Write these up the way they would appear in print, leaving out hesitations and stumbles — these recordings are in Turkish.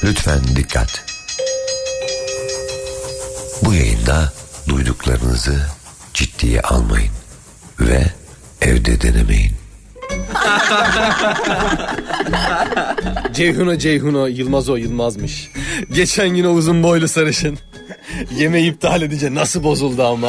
Lütfen dikkat. Bu yayında duyduklarınızı ciddiye almayın ve evde denemeyin. Ceyhun'a Yılmaz o Yılmaz'mış. Geçen gün o uzun boylu sarışın yemeği iptal edince nasıl bozuldu ama.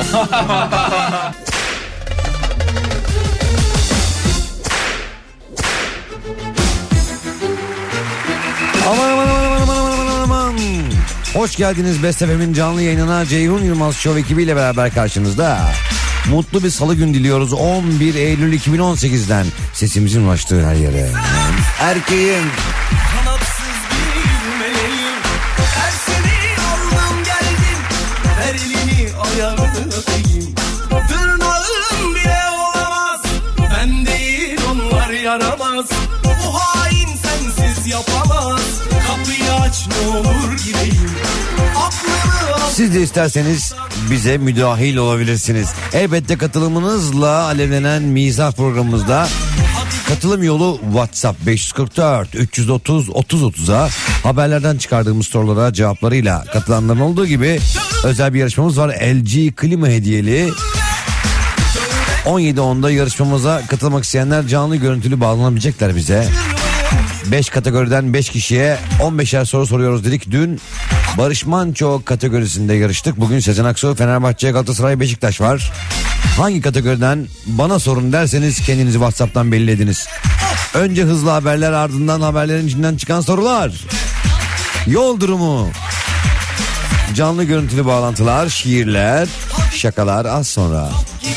Aman. Hoş geldiniz Best FM'in canlı yayınına. Ceyhun Yılmaz Show ekibiyle beraber karşınızda. Mutlu bir salı gün diliyoruz 11 Eylül 2018'den. Sesimizin ulaştığı her yere. Erkeğim. Kanatsız bir meleğim. Her seni aldım geldim. Ver elini ayağını öpeyim. Tırnağın bile olamaz. Ben değil onlar yaramaz. Bu hain sensiz yapamaz. Kapıyı aç ne olur gireyim. Siz de isterseniz bize müdahil olabilirsiniz. Elbette katılımınızla alevlenen mizah programımızda. Katılım yolu WhatsApp 544 330 30 30'a haberlerden çıkardığımız sorulara cevaplarıyla katılanların olduğu gibi özel bir yarışmamız var. LG klima hediyeli. 17.10'da yarışmamıza katılmak isteyenler canlı görüntülü bağlanabilecekler bize. 5 kategoriden 5 kişiye 15'er soru soruyoruz dedik. Dün Barış Manço kategorisinde yarıştık. Bugün Sezen Aksu, Fenerbahçe, Galatasaray, Beşiktaş var. Hangi kategoriden bana sorun derseniz kendinizi WhatsApp'tan belli ediniz. Önce hızlı haberler, ardından haberlerin içinden çıkan sorular. Yol durumu. Canlı görüntülü bağlantılar, şiirler, şakalar az sonra.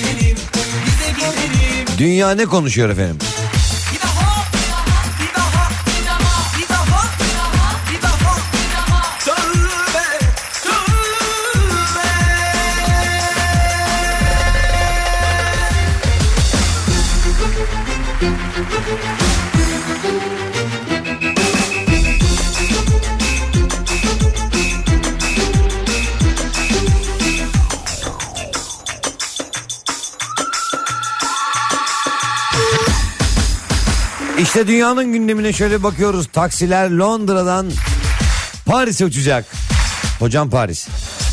Dünya ne konuşuyor efendim? İşte dünyanın gündemine şöyle bakıyoruz. Taksiler Londra'dan Paris'e uçacak. Hocam Paris.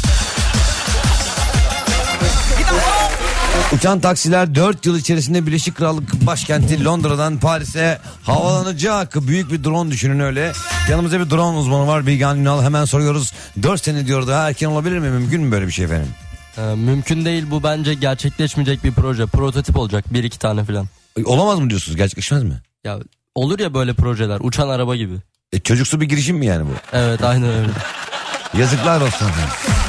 Uçan taksiler 4 yıl içerisinde Birleşik Krallık başkenti Londra'dan Paris'e havalanacak. Büyük bir drone düşünün öyle. Yanımızda bir drone uzmanı var, Bilgehan Ünal. Hemen soruyoruz. 4 sene diyor, daha erken olabilir mi? Mümkün mü böyle bir şey efendim? Mümkün değil, bu bence gerçekleşmeyecek bir proje. Prototip olacak 1-2 tane falan. Olamaz mı diyorsunuz? Gerçekleşmez mi? Ya olur ya böyle projeler, uçan araba gibi. Çocuksu bir girişim mi yani bu? Evet, aynen öyle. Yazıklar olsun efendim.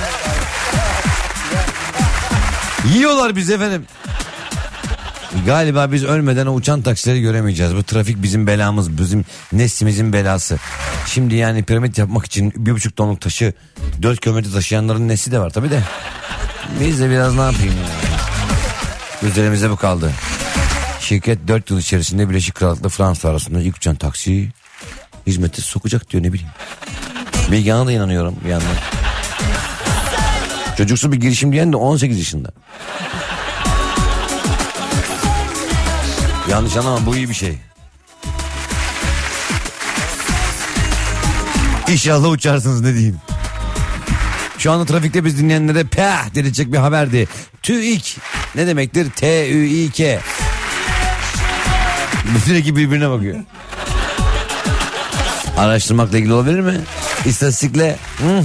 Yiyorlar biz efendim. Galiba biz ölmeden o uçan taksileri göremeyeceğiz. Bu trafik bizim belamız, bizim neslimizin belası. Şimdi yani piramit yapmak için 1,5 tonluk taşı 4 kilometre taşıyanların nesli de var tabii de. Biz de biraz ne yapayım ya. Üzerimizde bu kaldı. Şirket 4 yıl içerisinde Birleşik Krallık'la Fransa arasında ilk uçan taksiyi hizmete sokacak diyor, ne bileyim. Bilgehan'a da inanıyorum bir yandan. Çocuksu bir girişim diyen de 18 yaşında. Yanlış anlama, bu iyi bir şey. İnşallah uçarsınız, ne diyeyim. Şu anda trafikte biz dinleyenlere peh derecek bir haberdi. TÜİK ne demektir? TÜİK. Bütün ekip birbirine bakıyor. Araştırmakla ilgili olabilir mi? İstatistikle.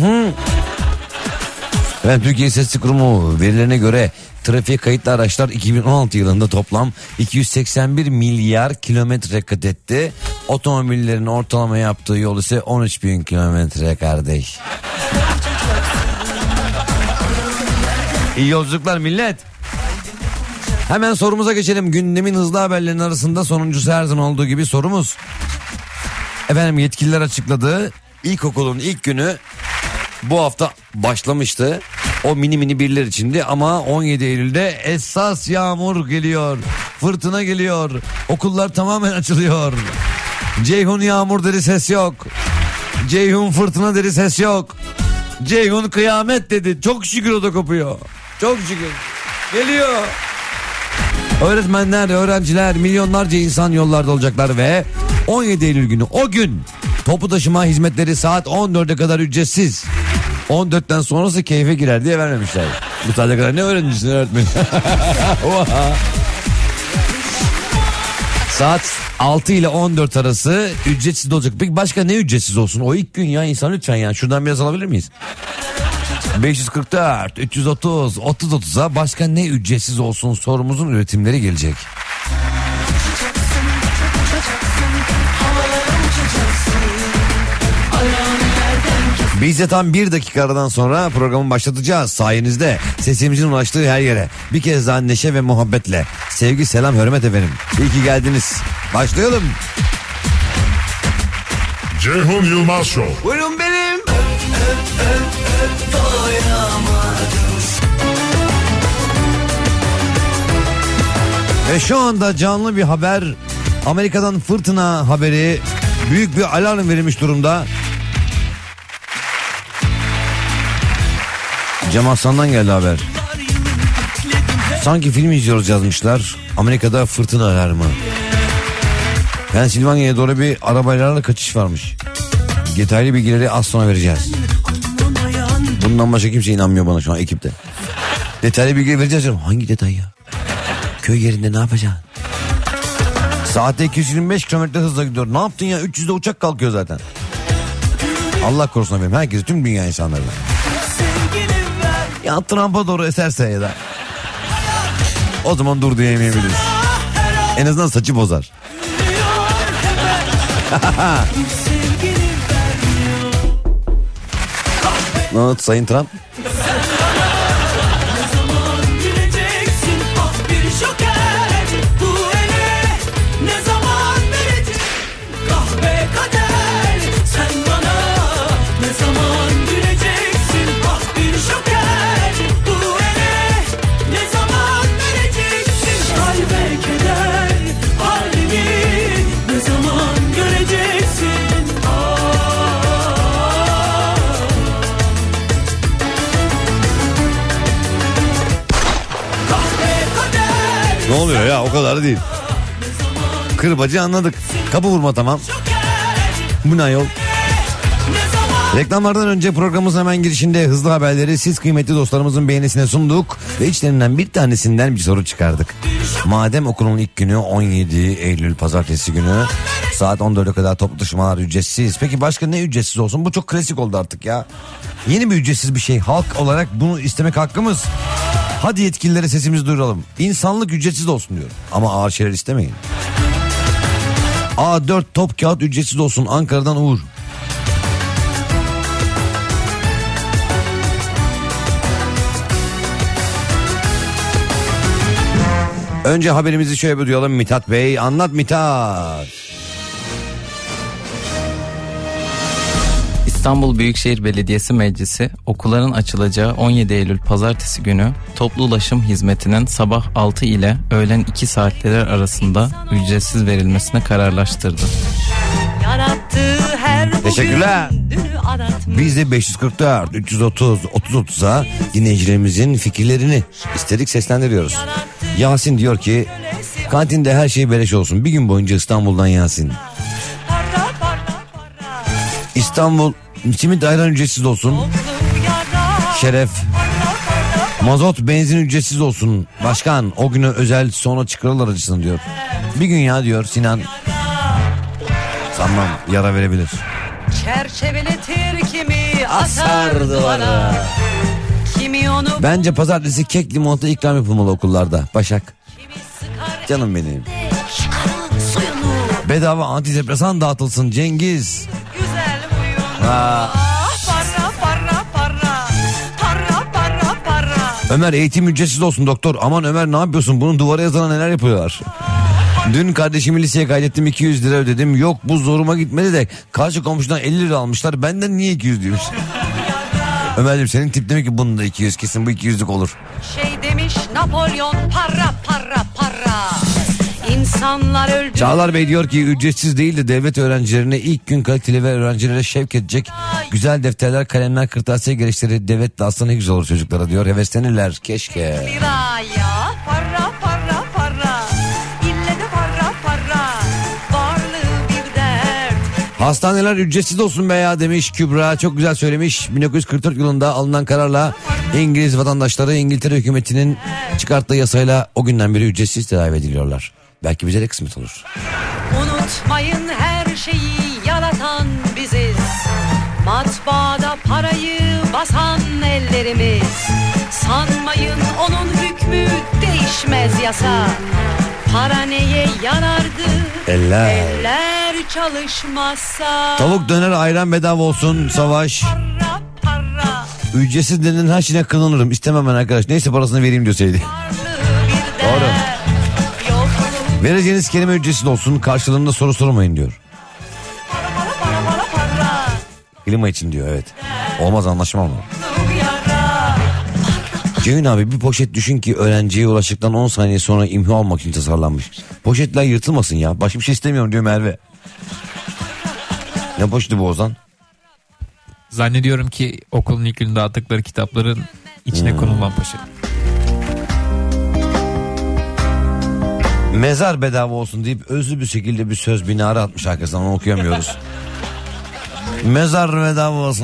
Ben Türkiye İstatistik Kurumu verilerine göre trafiğe kayıtlı araçlar 2016 yılında toplam 281 milyar kilometre kat etti. Otomobillerin ortalama yaptığı yol ise 13 bin kilometre kardeş. İyi yolculuklar millet. Hemen sorumuza geçelim. Gündemin hızlı haberlerinin arasında sonuncusu her zaman olduğu gibi sorumuz. Efendim, yetkililer açıkladı. İlkokulun ilk günü bu hafta başlamıştı. O mini birler içindi ama 17 Eylül'de esas yağmur geliyor. Fırtına geliyor. Okullar tamamen açılıyor. Ceyhun yağmur dedi, ses yok. Ceyhun fırtına dedi, ses yok. Ceyhun kıyamet dedi. Çok şükür o da kopuyor. Çok şükür. Geliyor. Öğretmenler, öğrenciler, milyonlarca insan yollarda olacaklar ve 17 Eylül günü, o gün Toplu taşıma hizmetleri saat 14'e kadar ücretsiz. 14'ten sonrası keyfe girer diye vermemişler. Bu saate kadar ne öğrencisin öğretmen? Saat 6 ile 14 arası ücretsiz olacak. Peki başka ne ücretsiz olsun? O ilk gün ya insan lütfen ya. Şuradan biraz alabilir miyiz? 544 330 3030'a başka ne ücretsiz olsun sorumuzun üretimleri gelecek. Biz de tam 1 dakika aradan sonra programı başlatacağız. Sayenizde sesimizin ulaştığı her yere. Bir kez daha neşe ve muhabbetle. Sevgi, selam, hürmet efendim. İyi ki geldiniz. Başlayalım. Ceyhun Yılmaz Show. Buyurun benim. Ve şu anda canlı bir haber. Amerika'dan fırtına haberi. Büyük bir alarm verilmiş durumda. Cem Aslan'dan geldi haber. Sanki film izliyoruz yazmışlar. Amerika'da fırtına alarmı. Pensilvanya'ya doğru bir arabaylarla kaçış varmış. Detaylı bilgileri az sonra vereceğiz. Bundan başka kimse inanmıyor bana şu an ekipte. Detaylı bilgi vereceğiz diyorum. Hangi detay ya? Köy yerinde ne yapacaksın? Saatte 225 kilometre hızla gidiyor. Ne yaptın ya? 300'de uçak kalkıyor zaten. Allah korusun efendim. Herkes, tüm dünya insanları. Ya Trump'a doğru eserse ya da. O zaman dur diyemeyebiliriz. En azından saçı bozar. Ne oldu Sayın Trump? Ne oluyor ya, o kadar değil. Kırbacı anladık. Kapı vurma tamam. Bu ne yol? Reklamlardan önce programımızın hemen girişinde hızlı haberleri siz kıymetli dostlarımızın beğenisine sunduk. Ve içlerinden bir tanesinden bir soru çıkardık. Madem okulun ilk günü 17 Eylül pazartesi günü saat 14'e kadar toplu taşımalar ücretsiz. Peki başka ne ücretsiz olsun? Bu çok klasik oldu artık ya. Yeni bir ücretsiz bir şey. Halk olarak bunu istemek hakkımız. Hadi yetkililere sesimizi duyuralım. İnsanlık ücretsiz olsun diyor. Ama ağır şeyler istemeyin. A4 top kağıt ücretsiz olsun. Ankara'dan Uğur. Önce haberimizi şöyle bir duyalım Mithat Bey. Anlat Mithat. İstanbul Büyükşehir Belediyesi Meclisi okulların açılacağı 17 Eylül pazartesi günü toplu ulaşım hizmetinin sabah 6 ile öğlen 2 saatleri arasında ücretsiz verilmesine kararlaştırdı. Teşekkürler. Biz de 544 330 3030'a dinleyicilerimizin fikirlerini istedik, seslendiriyoruz. Yasin diyor ki kantinde her şey beleş olsun. Bir gün boyunca İstanbul'dan Yasin. İstanbul simit ayran ücretsiz olsun. Şeref. Mazot benzin ücretsiz olsun. Başkan o günü özel sonra çıkarılır acısın diyor. Bir gün ya diyor Sinan. Sanmam, yara verebilir. Çerçeveletir kimi asar duvara. Kimi onu Bence pazartesi kek limonata ikram yapılmalı okullarda. Başak. Canım benim. Bedava antidepresan dağıtılsın Cengiz. güzel huyunu. Para. Ömer eğitim ücretsiz olsun doktor. Aman Ömer ne yapıyorsun? Bunun duvara yazana neler yapıyorlar? Dün kardeşimi liseye kaydettim 200 lira ödedim. Yok bu zoruma gitmedi de karşı komşudan 50 lira almışlar. Benden niye 200 diyormuş. Ömer'cim senin tip demek ki bunun da 200 kesin bu 200'lük olur. Şey demiş Napolyon para. İnsanlar öldü. Çağlar Bey diyor ki ücretsiz değil de devlet öğrencilerine ilk gün kaliteli ve öğrencilere şevk edecek güzel defterler, kalemler, kırtasiye gereçleri devlet dağıtsa ne güzel olur çocuklara diyor. Heveslenirler keşke. Liraya para. İlle de para. Varlığı bir dert. Hastaneler ücretsiz olsun be ya demiş Kübra. Çok güzel söylemiş. 1944 yılında alınan kararla İngiliz vatandaşları İngiltere hükümetinin çıkarttığı yasayla o günden beri ücretsiz tedavi ediliyorlar. Belki bize de kısmet olur. Unutmayın her şeyi yaratan biziz. Matbaada parayı basan ellerimiz. Sanmayın onun hükmü değişmez yasa. Para neye yarardı? Eller çalışmazsa. Tavuk döner ayran bedava olsun Savaş. Para. Ücretsiz denilen her şeyine kılınırım. İstemem ben arkadaş. Neyse parasını vereyim diyorsaydı. Doğru. Vereceğiniz kelime ücretsiz olsun. Karşılığında soru sormayın diyor. Klima için diyor, evet. Olmaz, anlaşmam mı? Ceyhun abi bir poşet düşün ki öğrenciye ulaştıktan 10 saniye sonra imha almak için tasarlanmış. Poşetler yırtılmasın ya. Başka bir şey istemiyorum diyor Merve. Ne poşeti bu Ozan? Zannediyorum ki okulun ilk gününde dağıttıkları kitapların içine konulan poşet. Mezar bedava olsun deyip özlü bir şekilde bir söz binara atmış arkasından, onu okuyamıyoruz. Mezar bedava olsun.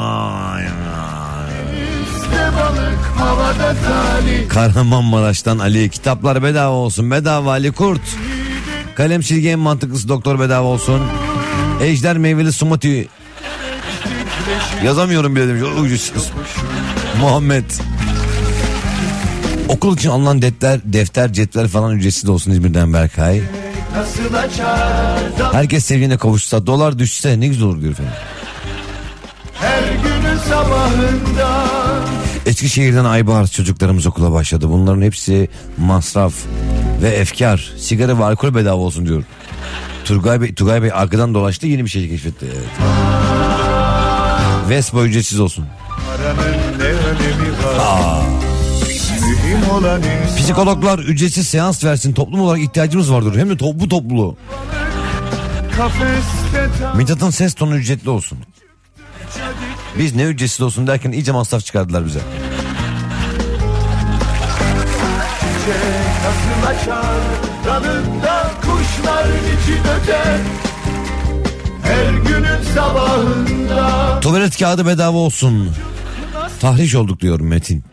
Kahramanmaraş'tan Ali. Kitaplar bedava olsun. Bedava Ali Kurt. Kalem çizgi en mantıklısı doktor bedava olsun. Ejder meyveli smoothie. Yazamıyorum bile demiş. Ucuzsuz. Muhammed. Okul için alınan defter, cetvel falan ücretsiz olsun İzmir'den Berkay. Herkes sevgiline kavuşsa, dolar düşse ne güzel olur diyor efendim. Her günün sabahında Eskişehir'den Aybahar çocuklarımız okula başladı. Bunların hepsi masraf ve efkar. Sigara ve alkol bedava olsun diyor. Tugay Bey arkadan dolaştı, yeni bir şey keşfetti. Evet. Vespa ücretsiz olsun. ne önemi var? Mühim olan insan. Psikologlar ücretsiz seans versin. Toplum olarak ihtiyacımız vardır. Hem de toplu. Mithat'ın ses tonu ücretli olsun. Biz ne ücretsiz olsun derken iyice masraf çıkardılar bize. Nasıl açar dalında kuşlar için öter. Her günün sabahında Tuvalet kağıdı bedava olsun. Tahriş olduk diyor Metin.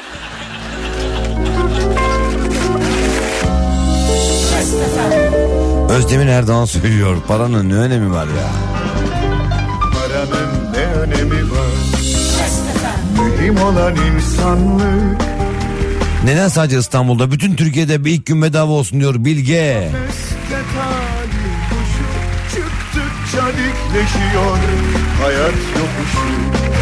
Özdemir Erdoğan söylüyor. Paranın ne önemi var ya? paranın ne önemi var? Mühim olan insanlık. Neden sadece İstanbul'da? Bütün Türkiye'de bir ilk gün bedava olsun diyor Bilge. Çıktıkça dikleşiyor hayat yokuşu.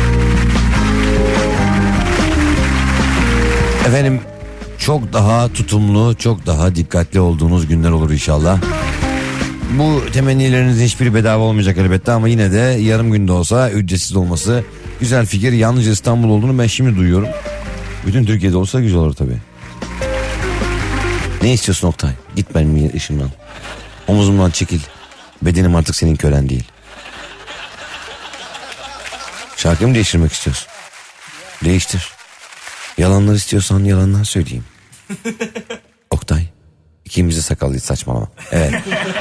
Efendim çok daha tutumlu, çok daha dikkatli olduğunuz günler olur inşallah. Bu temennilerinizin hiçbiri bedava olmayacak elbette ama yine de yarım günde olsa ücretsiz olması güzel fikir. Yalnızca İstanbul olduğunu ben şimdi duyuyorum. Bütün Türkiye'de olsa güzel olur tabii. Ne istiyorsun Oktay? Git benim işimden. Omuzumdan çekil. Bedenim artık senin kölen değil. Şarkımı değiştirmek istiyorsun. Değiştir. Yalanlar istiyorsan yalanlar söyleyeyim. Oktay. İkimiz de sakallıyız, saçmalama. Evet.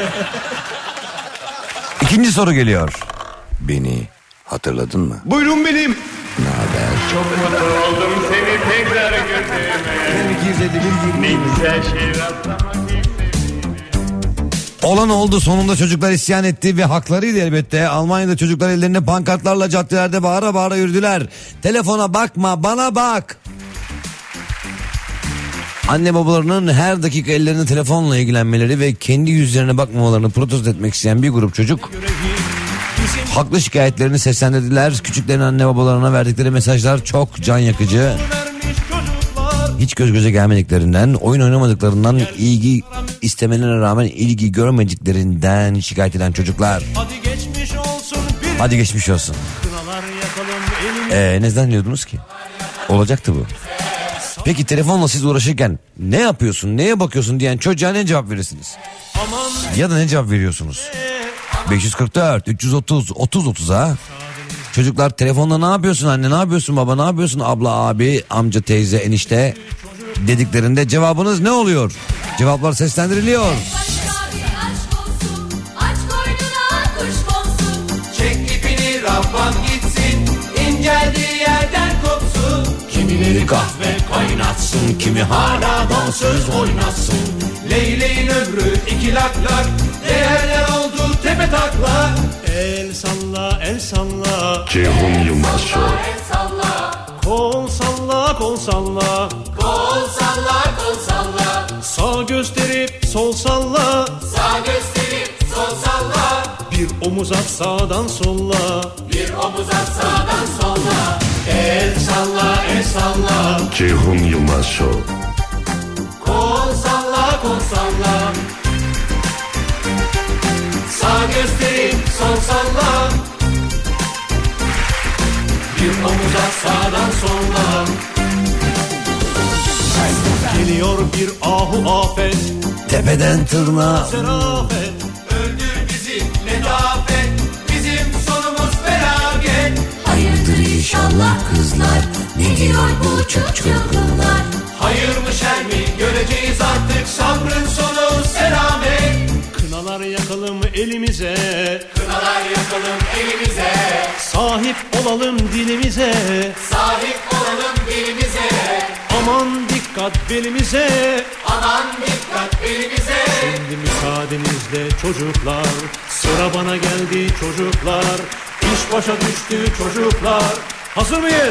İkinci soru geliyor. Beni hatırladın mı? Buyurun benim. Ne haber? Çok mutlu oldum seni tekrar gördüğüme. Ne güzel şey rastlamak. Olan oldu, sonunda çocuklar isyan etti ve haklarıydı elbette. Almanya'da çocuklar ellerinde pankartlarla caddelerde bağıra bağıra yürüdüler. Telefona bakma, bana bak. Anne babalarının her dakika ellerinde telefonla ilgilenmeleri ve kendi yüzlerine bakmamalarını protesto etmek isteyen bir grup çocuk haklı şikayetlerini seslendirdiler. Küçüklerin anne babalarına verdikleri mesajlar çok can yakıcı. Hiç göz göze gelmediklerinden, oyun oynamadıklarından, ilgi istemelerine rağmen ilgi görmediklerinden şikayet eden çocuklar. Hadi geçmiş olsun. Ne zannediyordunuz ki? Olacaktı bu. Peki telefonla siz uğraşırken ne yapıyorsun, neye bakıyorsun diyen çocuğa ne cevap verirsiniz? Ya da ne cevap veriyorsunuz? 544 330 30 30 ha? Çocuklar telefonda ne yapıyorsun anne, ne yapıyorsun baba, ne yapıyorsun abla, abi, amca, teyze, enişte dediklerinde cevabınız ne oluyor? Cevaplar seslendiriliyor. Biri kahve kaynatsın, kimi hala dansöz oynatsın. Leyleğin ömrü 2 lak lak, değerler oldu tepe takla. El salla el salla, Ceyhun Yılmaz Show. kol salla kol salla, Kol salla kol salla, sağ gösterip sol salla, sağ gösterip sol salla. bir omuz at sağdan solla, Bir omuz at sağdan solla. el salla el salla, Ceyhun Yılmaz Show. Kol salla kol salla, sağ gösterip sol salla, bir omuz at sağdan solla. Geliyor bir ahu afet, Tepeden tırnağa serafet, öldür bizi letafet, bizim sonumuz felaket. Hayırdır inşallah kızlar, ne diyor bu çok çılgınlar? hayır mı şer mi göreceğiz artık, sabrın sonu selamet. Kınalar yakalım elimize, Kınalar yakalım elimize, sahip olalım dilimize, sahip olalım dilimize. aman dikkat belimize. Aman dikkat belimize. Şimdi müsaadenizle çocuklar, sıra bana geldi çocuklar, iş başa düştü çocuklar. Hazır mıyız?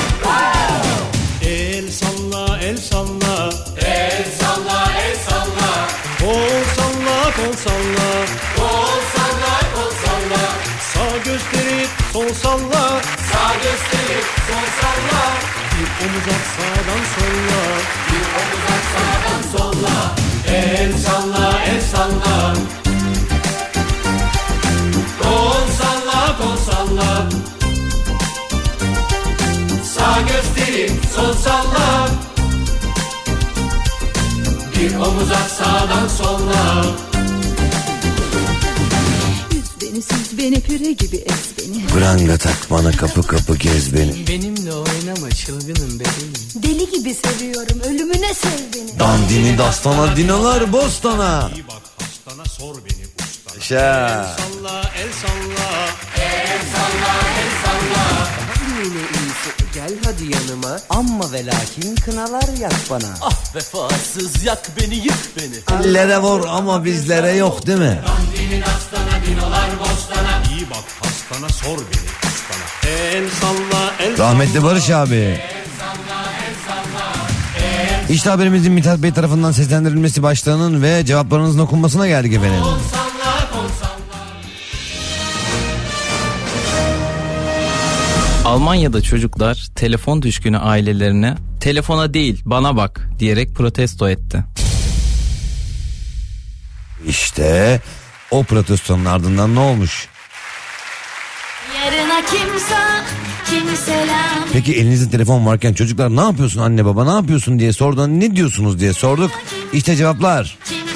El salla el salla, El salla el salla, kol salla kol salla, kol salla kol salla. sağ gösterip sol salla, Sağ gösterip sol salla, bir omuz at sağdan solla, bir omuz at sağdan solla. el salla el salla, Kol salla kol salla, sağ gösterip sol salla, bir omuz at sağdan solla. Beni süz beni püre gibi ez beni. Pranga tak bana, kapı kapı gez beni. Benimle oynama çılgınım bebeğim. Deli gibi seviyorum ölümüne sev beni. Dandini dastana, dinalar bostana. İyi bak hastana sor beni ustana. Şa. El salla el salla, el salla el salla. Yine iyisi gel hadi yanıma. Amma ve lakin kınalar yak bana. Ah vefasız yak beni yık beni. Ellere vur ama bizlere yok değil mi? Dandinin astana dinolar bostana. iyi bak hastana sor beni ustana. El salla el Rahmetli Barış abi. İşte haberimizin Mithat Bey tarafından seslendirilmesi başlığının ve cevaplarınızın okunmasına geldik efendim. Salla kol salla. Almanya'da çocuklar telefon düşkünü ailelerine telefona değil bana bak diyerek protesto etti. İşte o protestonun ardından ne olmuş? Yarına kimseler. Peki elinizde telefon varken çocuklar ne yapıyorsun anne baba ne yapıyorsun diye sorduğunda ne diyorsunuz diye sorduk. İşte cevaplar.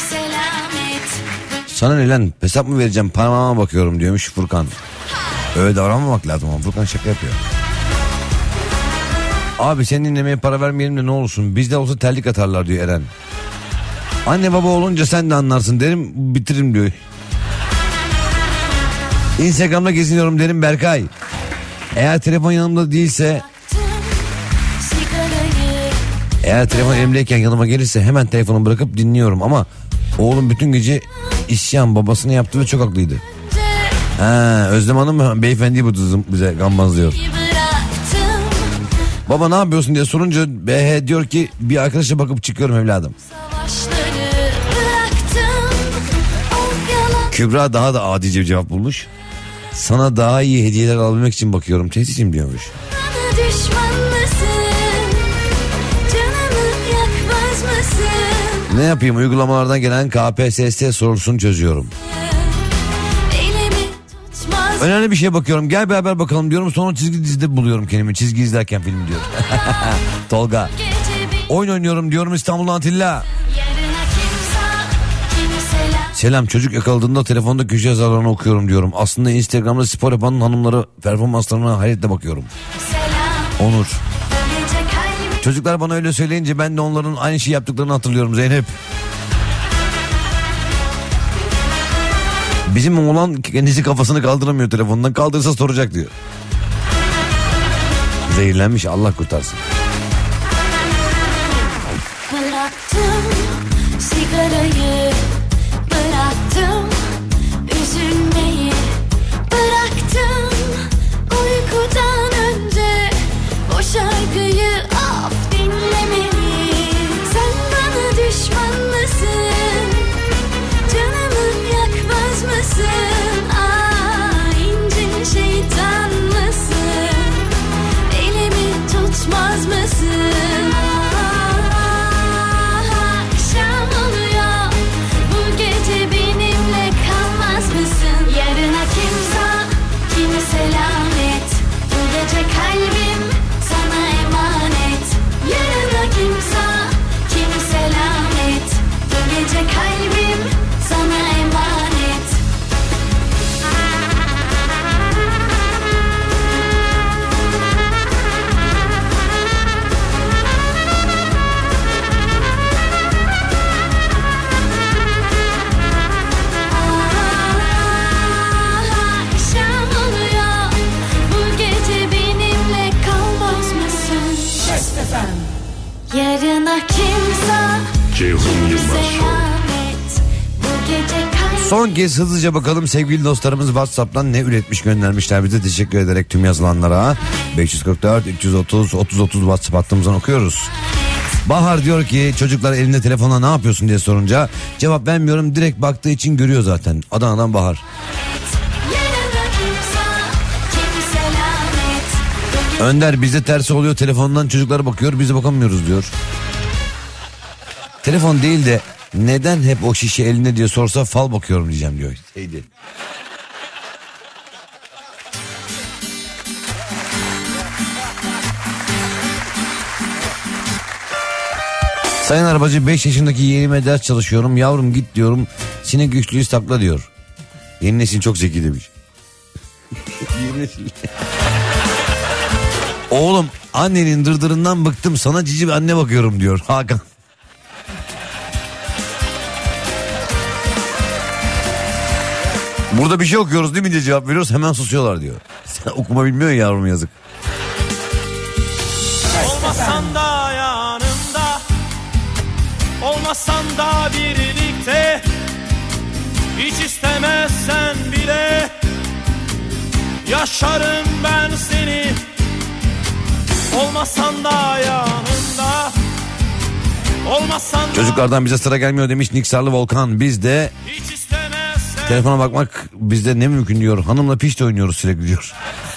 Sana ne lan hesap mı vereceğim parmağıma bakıyorum diyormuş Furkan. Öyle davranmamak lazım ama Furkan şaka yapıyor. Abi seni dinlemeye para vermeyelim de ne olursun bizde olsa terlik atarlar diyor Eren. Anne baba olunca sen de anlarsın derim bitiririm diyor. Instagram'da geziniyorum derim Berkay. Eğer telefon yanımda değilse, eğer telefon elimdeyken yanıma gelirse hemen telefonu bırakıp dinliyorum ama oğlum bütün gece isyan babasını yaptı ve çok haklıydı. Ha, Özlem Hanım beyefendi bu bize gambazlıyor. Baba ne yapıyorsun diye sorunca BH diyor ki bir arkadaşa bakıp çıkıyorum evladım. Kübra daha da adice bir cevap bulmuş. Sana daha iyi hediyeler alabilmek için bakıyorum teyzeciğim diyormuş. Ne yapayım uygulamalardan gelen KPSS sorusunu çözüyorum. Önemli bir şeye bakıyorum gel beraber bakalım diyorum sonra çizgi dizide buluyorum kendimi çizgi izlerken film diyor. Tolga. Oyun oynuyorum diyorum İstanbul Antilla. Selam çocuk yakaladığında telefonda köşe yazarlarını okuyorum diyorum. Aslında Instagram'da spor yapan hanımları performanslarına hayretle bakıyorum. Onur. Çocuklar bana öyle söyleyince ben de onların aynı şeyi yaptıklarını hatırlıyorum Zeynep. Bizim oğlan kendisi kafasını kaldıramıyor telefondan. Kaldırırsa soracak diyor. Zehirlenmiş Allah kurtarsın. Son kez hızlıca bakalım sevgili dostlarımız WhatsApp'tan ne üretmiş göndermişler bize, teşekkür ederek tüm yazılanlara. 544 330 30 WhatsApp hattımızdan okuyoruz. Bahar diyor ki çocuklar elinde telefonla ne yapıyorsun diye sorunca cevap vermiyorum, direkt baktığı için görüyor zaten. Adana'dan Bahar. Önder bizde tersi oluyor, telefondan çocuklara bakıyor, bize bakamıyoruz diyor. Telefon değil de neden hep o şişe elinde diye sorsa fal bakıyorum diyeceğim diyor. Şeydi. Sayın arabacı 5 yaşındaki yeğenime ders çalışıyorum. Yavrum git diyorum. Sinek güçlüyüz takla diyor. Yeni nesil çok zeki demiş. Yeni nesil. Oğlum annenin dırdırından bıktım, sana cici bir anne bakıyorum diyor Hakan. Burada bir şey okuyoruz değil mi diye cevap veriyoruz, hemen susuyorlar diyor. Sen okuma bilmiyor ya yavrum, yazık. Olmasan da yanımda, olmasan da birlikte, hiç istemezsen bile yaşarım ben seni. Olmasan da yanımda, olmasan da... Çocuklardan bize sıra gelmiyor demiş Niksarlı Volkan. Biz de telefona bakmak bizde ne mümkün diyor. Hanımla pişti oynuyoruz sürekli diyor.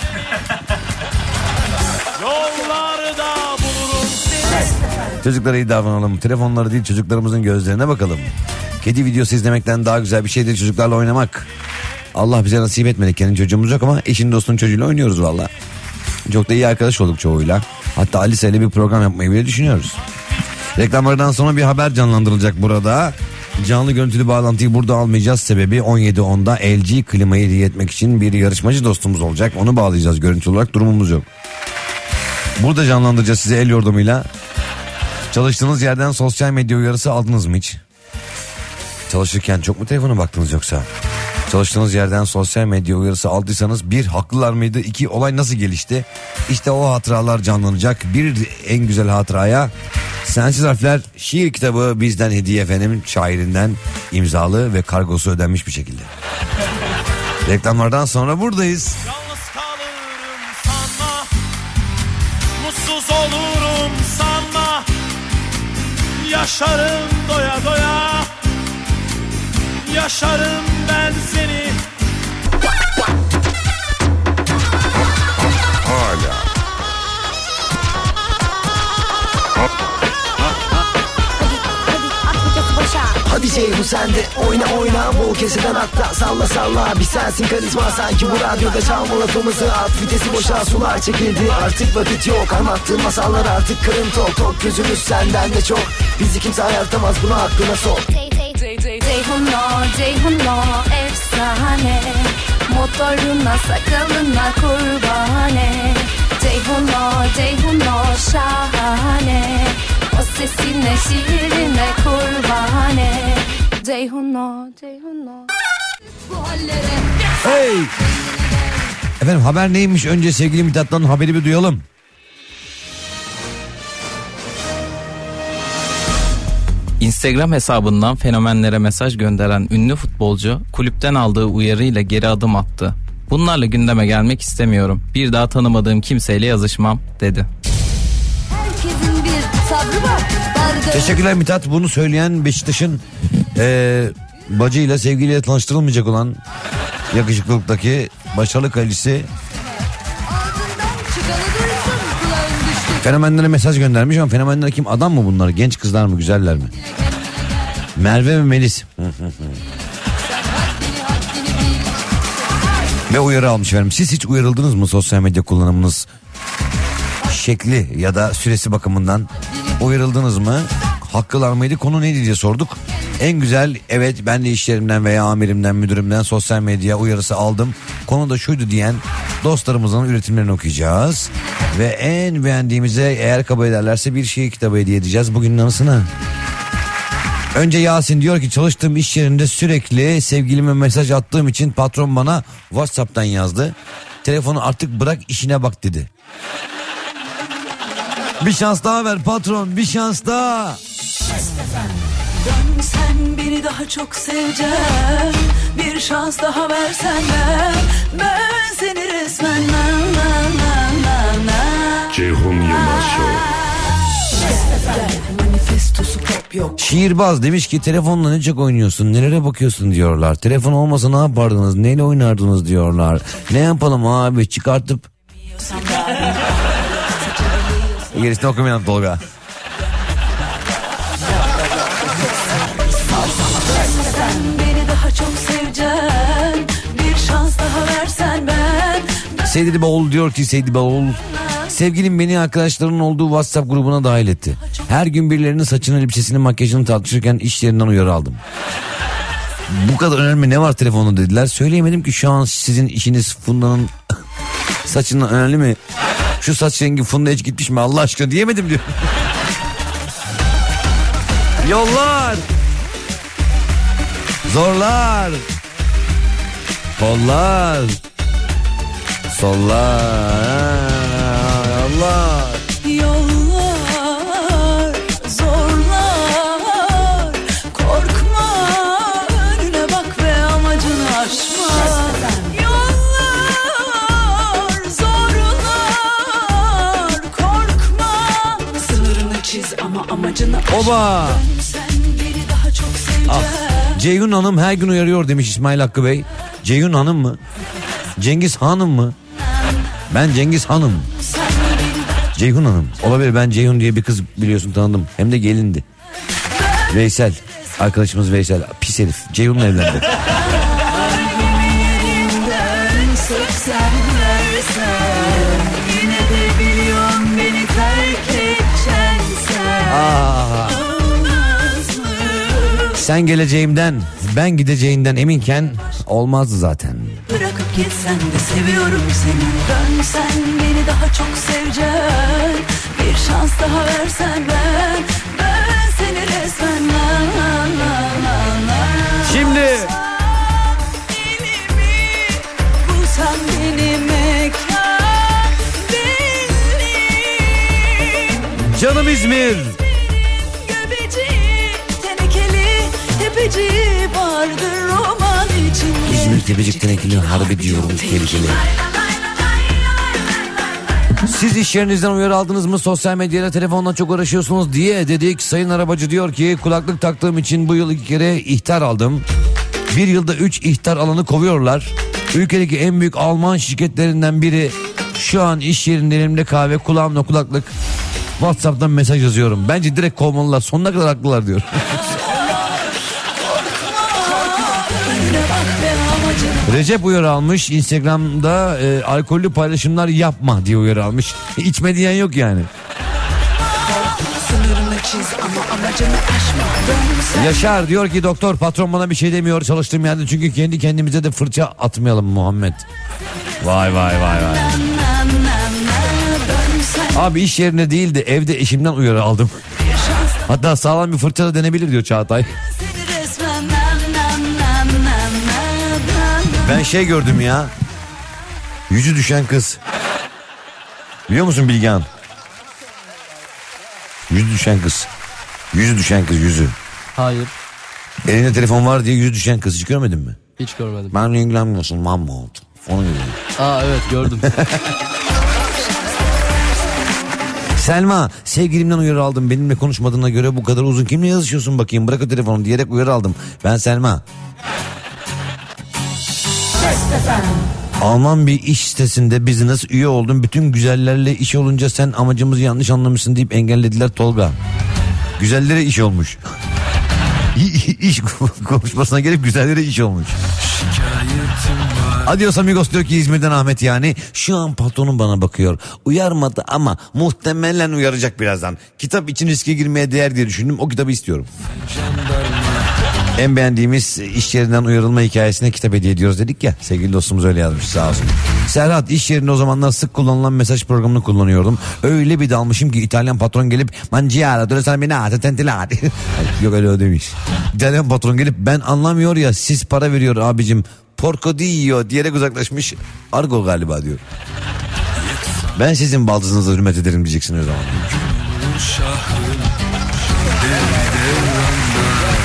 Yollarda bulurum seni. Çocuklara iyi davranalım. Telefonları değil çocuklarımızın gözlerine bakalım. Kedi videosu izlemekten daha güzel bir şeydir çocuklarla oynamak. Allah bize nasip etmedi. Kendi çocuğumuz yok ama eşin dostun çocuğuyla oynuyoruz valla. Çok da iyi arkadaş olduk çoğuyla. Hatta Alice ile bir program yapmayı bile düşünüyoruz. Reklamlardan sonra bir haber canlandırılacak burada. Canlı görüntülü bağlantıyı burada almayacağız. Sebebi 17.10'da LG klimayı hediye etmek için bir yarışmacı dostumuz olacak. Onu bağlayacağız, görüntü olarak durumumuz yok. Burada canlandıracağız size el yordamıyla. Çalıştığınız yerden sosyal medya uyarısı aldınız mı hiç? Çalışırken çok mu telefona baktınız yoksa? Çalıştığınız yerden sosyal medya uyarısı aldıysanız, 1 haklılar mıydı, 2 olay nasıl gelişti? İşte o hatıralar canlanacak. Bir en güzel hatıraya Sensiz Harfler şiir kitabı bizden hediye efendim, şairinden imzalı ve kargosu ödenmiş bir şekilde. Reklamlardan sonra buradayız. Yalnız kalırım sanma, mutsuz olurum sanma, yaşarım doya doya, yaşarım ben seni. Hala. Hadi Ceyhun sen de oyna oyna, bol keseden hatta salla salla. Bir sensin karizma, sanki bu radyoda çalma lafımızı at. Vitesi boşa, sular çekildi artık vakit yok. Anlattığın masallar artık kırın tok tok. Gözümüz senden de çok, bizi kimse ayartamaz, bunu aklına sok. Ceyhunlo efsane, motoruna sakalına kurbane. Ceyhunlo şahane, o sesine şiirine kurbane. Ceyhunlo. Hey! Efendim haber neymiş? Önce sevgili Mithat'tan haberi bir duyalım. Instagram hesabından fenomenlere mesaj gönderen ünlü futbolcu kulüpten aldığı uyarıyla geri adım attı. Bunlarla gündeme gelmek istemiyorum. Bir daha tanımadığım kimseyle yazışmam dedi. Herkesin bir sabrı var. Teşekkürler Mithat. Bunu söyleyen Beşiktaş'ın bacıyla, sevgiliyle tanıştırılmayacak olan yakışıklılıktaki başarılı kalecisi fenomenlere mesaj göndermiş ama fenomenler kim? Adam mı bunlar? Genç kızlar mı? Güzeller mi? Merve ve Melis. Ve uyarı almış efendim. Siz hiç uyarıldınız mı sosyal medya kullanımınız şekli ya da süresi bakımından? Uyarıldınız mı? Hakkılar mıydı? Konu neydi diye sorduk. En güzel, evet ben de iş yerimden veya amirimden, müdürümden sosyal medya uyarısı aldım, konu da şuydu diyen dostlarımızın üretimlerini okuyacağız. Ve en beğendiğimize, eğer kabul ederlerse, bir şiir kitabı hediye edeceğiz bugünün anısına. Önce Yasin diyor ki çalıştığım iş yerinde sürekli sevgilime mesaj attığım için patron bana WhatsApp'tan yazdı. Telefonu artık bırak, işine bak dedi. Bir şans daha ver patron, bir şans daha. Dön sen beni daha çok seveceğim. Bir şans daha versen ben seni resmen Ceyhun Yılmaz Show. Manifestosu pop yok. Şiirbaz demiş ki telefonla ne çok oynuyorsun, nelere bakıyorsun diyorlar. Telefon olmasa ne yapardınız, neyle oynardınız diyorlar. Ne yapalım abi, çıkartıp gerisini okumayalım Tolga. Sen beni daha çok seveceksin. Bir şans daha versen ben. Seydi Bol diyor ki Seydi Bol, sevgilim beni arkadaşlarının olduğu WhatsApp grubuna dahil etti. Her gün birilerinin saçını, elbisesini, makyajını tartışırken iş yerinden uyarı aldım. Bu kadar önemli ne var telefonda dediler. Söyleyemedim ki şu an sizin işiniz Funda'nın saçından önemli mi? Şu saç rengi Funda hiç gitmiş mi Allah aşkına diyemedim diyor. Yollar, zorlar, kollar, sollar, yollar. Yollar, zorlar, korkma, önüne bak ve amacını aşma. Yollar, zorlar, korkma, sınırını çiz ama amacını aşma. Oba! Sen beni daha çok seveceksin. Ceyhun Hanım her gün uyarıyor demiş İsmail Hakkı Bey. Ceyhun Hanım mı? Cengiz Hanım mı? Ben Cengiz Hanım. Ceyhun Hanım. Olabilir, ben Ceyhun diye bir kız biliyorsun tanıdım. Hem de gelindi. Veysel. Arkadaşımız Veysel. Pis herif. Ceyhun'la evlendi. Sırf sen versen, yine de biliyorum beni terk edeceksen. Sen geleceğimden, ben gideceğinden eminken olmazdı zaten. Bırakıp gitsen de seviyorum seni. Dön sen beni daha çok seveceksin. Bir şans daha versen ben seni resmen Şimdi bulsam beni mekan belli. canım İzmir. Göbeci, tenekeli, tepeci vardır roman içinde. İzmir Tepecik Tenekeli harbi diyorum tehlikeli. Siz iş yerinizden uyarı aldınız mı? Sosyal medyayla telefonla çok uğraşıyorsunuz diye dedik. Sayın arabacı diyor ki kulaklık taktığım için bu yıl 2 kere ihtar aldım. Bir yılda 3 ihtar alanı kovuyorlar. Ülkedeki en büyük Alman şirketlerinden biri. Şu an iş yerinde elimde kahve, kulağımda kulaklık. WhatsApp'tan mesaj yazıyorum. Bence direkt kovmalılar. Sonuna kadar haklılar diyor. Recep uyarı almış. Instagram'da alkollü paylaşımlar yapma diye uyarı almış. İçme diyen yok yani. Sınırını çiz ama amacını aşma. Dön sen. Yaşar diyor ki doktor patron bana bir şey demiyor çalıştığım yerde çünkü kendi kendimize de fırça atmayalım Muhammed. Vay vay vay vay. Abi iş yerine değil de evde eşimden uyarı aldım. Hatta sağlam bir fırça da denebilir diyor Çağatay. Ben şey gördüm ya. Yüzü düşen kız. Biliyor musun Bilgehan? Yüzü düşen kız. Yüzü düşen kız yüzü. Hayır. Elinde telefon var diye yüzü düşen kız hiç görmedin mi? Hiç görmedim. Ben ilgilenmiyorsun Mahmut. Onu gördüm. Aa evet gördüm. Selma sevgilimden uyarı aldım. Benimle konuşmadığına göre bu kadar uzun kimle yazışıyorsun bakayım bırak o telefonu diyerek uyarı aldım. Ben Selma. Alman bir iş sitesinde business üye oldum. Bütün güzellerle iş olunca sen amacımızı yanlış anlamışsın deyip engellediler Tolga. Güzellere iş olmuş. İş konuşmasına gelip güzellere iş olmuş. Adios amigos diyor ki İzmir'den Ahmet yani. Şu an patronum bana bakıyor. Uyarmadı ama muhtemelen uyaracak birazdan. Kitap için riske girmeye değer diye düşündüm. O kitabı istiyorum. En beğendiğimiz iş yerinden uyarılma hikayesine kitap hediye ediyoruz dedik ya. Sevgili dostumuz öyle yazmış sağ olsun. Serhat iş yerinde o zamanlar sık kullanılan mesaj programını kullanıyordum. Öyle bir dalmışım ki İtalyan patron gelip Mangiara dönesene beni atetentiladi. Yok öyle demiş. İtalyan patron gelip ben anlamıyor ya siz para veriyor abicim. Porco diyor diyerek uzaklaşmış. Argo galiba diyor. Ben sizin baldızınıza hürmet ederim diyeceksin o zaman.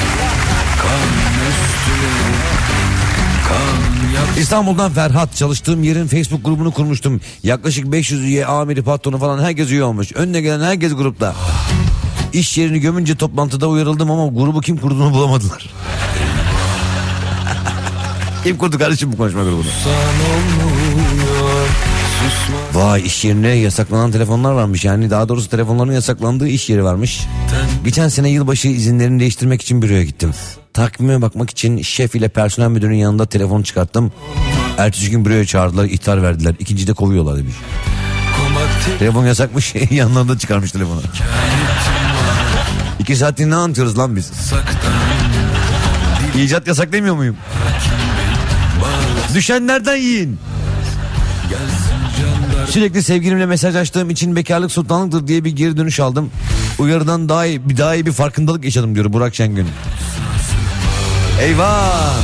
İstanbul'dan Ferhat, çalıştığım yerin Facebook grubunu kurmuştum. Yaklaşık 500 üye, amiri, patronu falan herkes üye olmuş. Önüne gelen herkes grupta. İş yerini gömünce toplantıda uyarıldım ama grubu kim kurduğunu bulamadılar. Kim kurdu kardeşim bu konuşma grubunu? Vay, iş yerine yasaklanan telefonlar varmış. Yani daha doğrusu telefonların yasaklandığı iş yeri varmış. Geçen sene yılbaşı izinlerini değiştirmek için büroya gittim. Takvime bakmak için şef ile personel müdürünün yanında telefonu çıkarttım. Ertesi gün büroya çağırdılar, ihtar verdiler. İkinci de kovuyorlar demiş. Telefon yasakmış, yanlarında çıkarmış telefonu. 2 saattir ne anlatıyoruz lan biz? İcat yasak demiyor muyum? Düşenlerden yiyin. Sürekli sevgilimle mesajlaştığım için bekarlık sultanlıktır diye bir geri dönüş aldım. Uyarıdan daha iyi bir farkındalık yaşadım diyor Burak Şengün. Eyvah!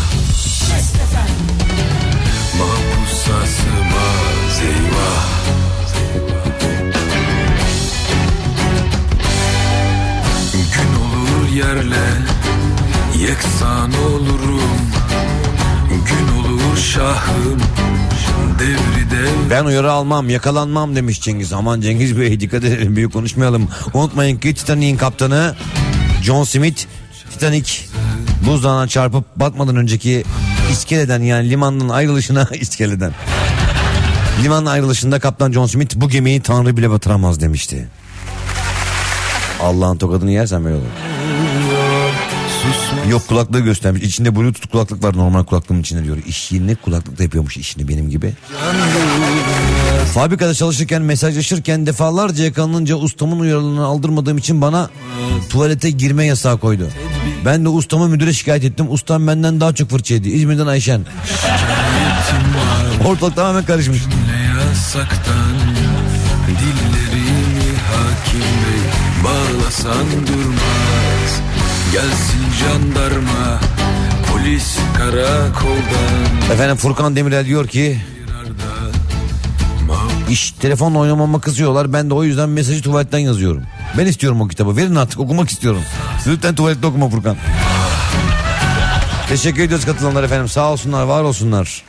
Gün olur yerle yeksan olurum. Gün olur şahım. Ben uyarı almam, yakalanmam demiş Cengiz. Aman Cengiz Bey, dikkat edelim, büyük konuşmayalım. Unutmayın ki Titanic'in kaptanı John Smith, Titanic buzdağına çarpıp batmadan önceki iskeleden, yani limandan ayrılışına iskeleden. Limanın ayrılışında kaptan John Smith bu gemiyi Tanrı bile batıramaz demişti. Allah'ın tokadını yersen böyle olur. Yok, kulaklığı göstermiş. İçinde Bluetooth kulaklık var, normal kulaklığın içinde diyor. İş yerine kulaklıkla yapıyormuş işini benim gibi. Fabrikada çalışırken, mesajlaşırken defalarca yakalanınca ustamın uyarılarını aldırmadığım için bana tuvalete girme yasağı koydu. Ben de ustamı müdüre şikayet ettim. Ustam benden daha çok fırça yedi. İzmir'den Ayşen. Ortalık tamamen karışmış. Yasaktan dillerimi hakim bey bağlasan durmaz. Gelsin jandarma, polis karakoldan. Efendim Furkan Demirel diyor ki telefonla oynamama kızıyorlar. Ben de o yüzden mesajı tuvaletten yazıyorum. Ben istiyorum o kitabı. Verin artık, okumak istiyorum. Lütfen tuvalette okuma Furkan. Teşekkür ediyoruz katılanlar efendim. Sağ olsunlar, var olsunlar.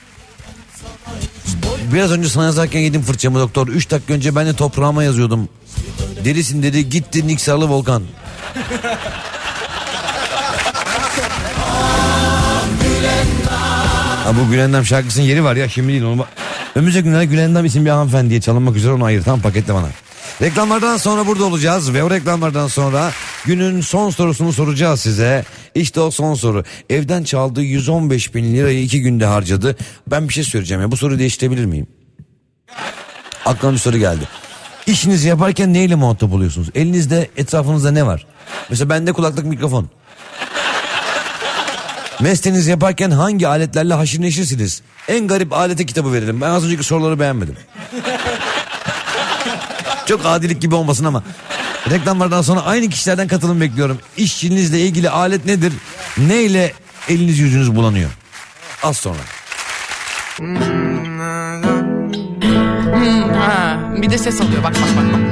Biraz önce sana yazarken yedim fırçamı doktor. 3 dakika önce ben de toprağıma yazıyordum. Delisin dedi, gitti Niksarlı Volkan. Ha, bu Gülendam şarkısının yeri var ya, şimdi değil. Önümüzdeki günlerde Gülendam isim bir hanımefendiye çalınmak üzere, onu ayır. Tam paketle bana. Reklamlardan sonra burada olacağız ve o reklamlardan sonra günün son sorusunu soracağız size. İşte o son soru. Evden çaldığı 115 bin lirayı 2 günde harcadı. Ben bir şey söyleyeceğim ya, bu soruyu değiştirebilir miyim? Aklıma bir soru geldi. İşinizi yaparken neyle muhatap oluyorsunuz? Elinizde, etrafınızda ne var? Mesela bende kulaklık, mikrofon. Mesleğinizi yaparken hangi aletlerle haşır neşirsiniz? En garip alete kitabı verelim. Ben az önceki soruları beğenmedim. Çok adilik gibi olmasın ama. Reklamlardan sonra aynı kişilerden katılım bekliyorum. İşinizle ilgili alet nedir? Neyle eliniz yüzünüz bulanıyor? Az sonra. Bir de ses alıyor, bak.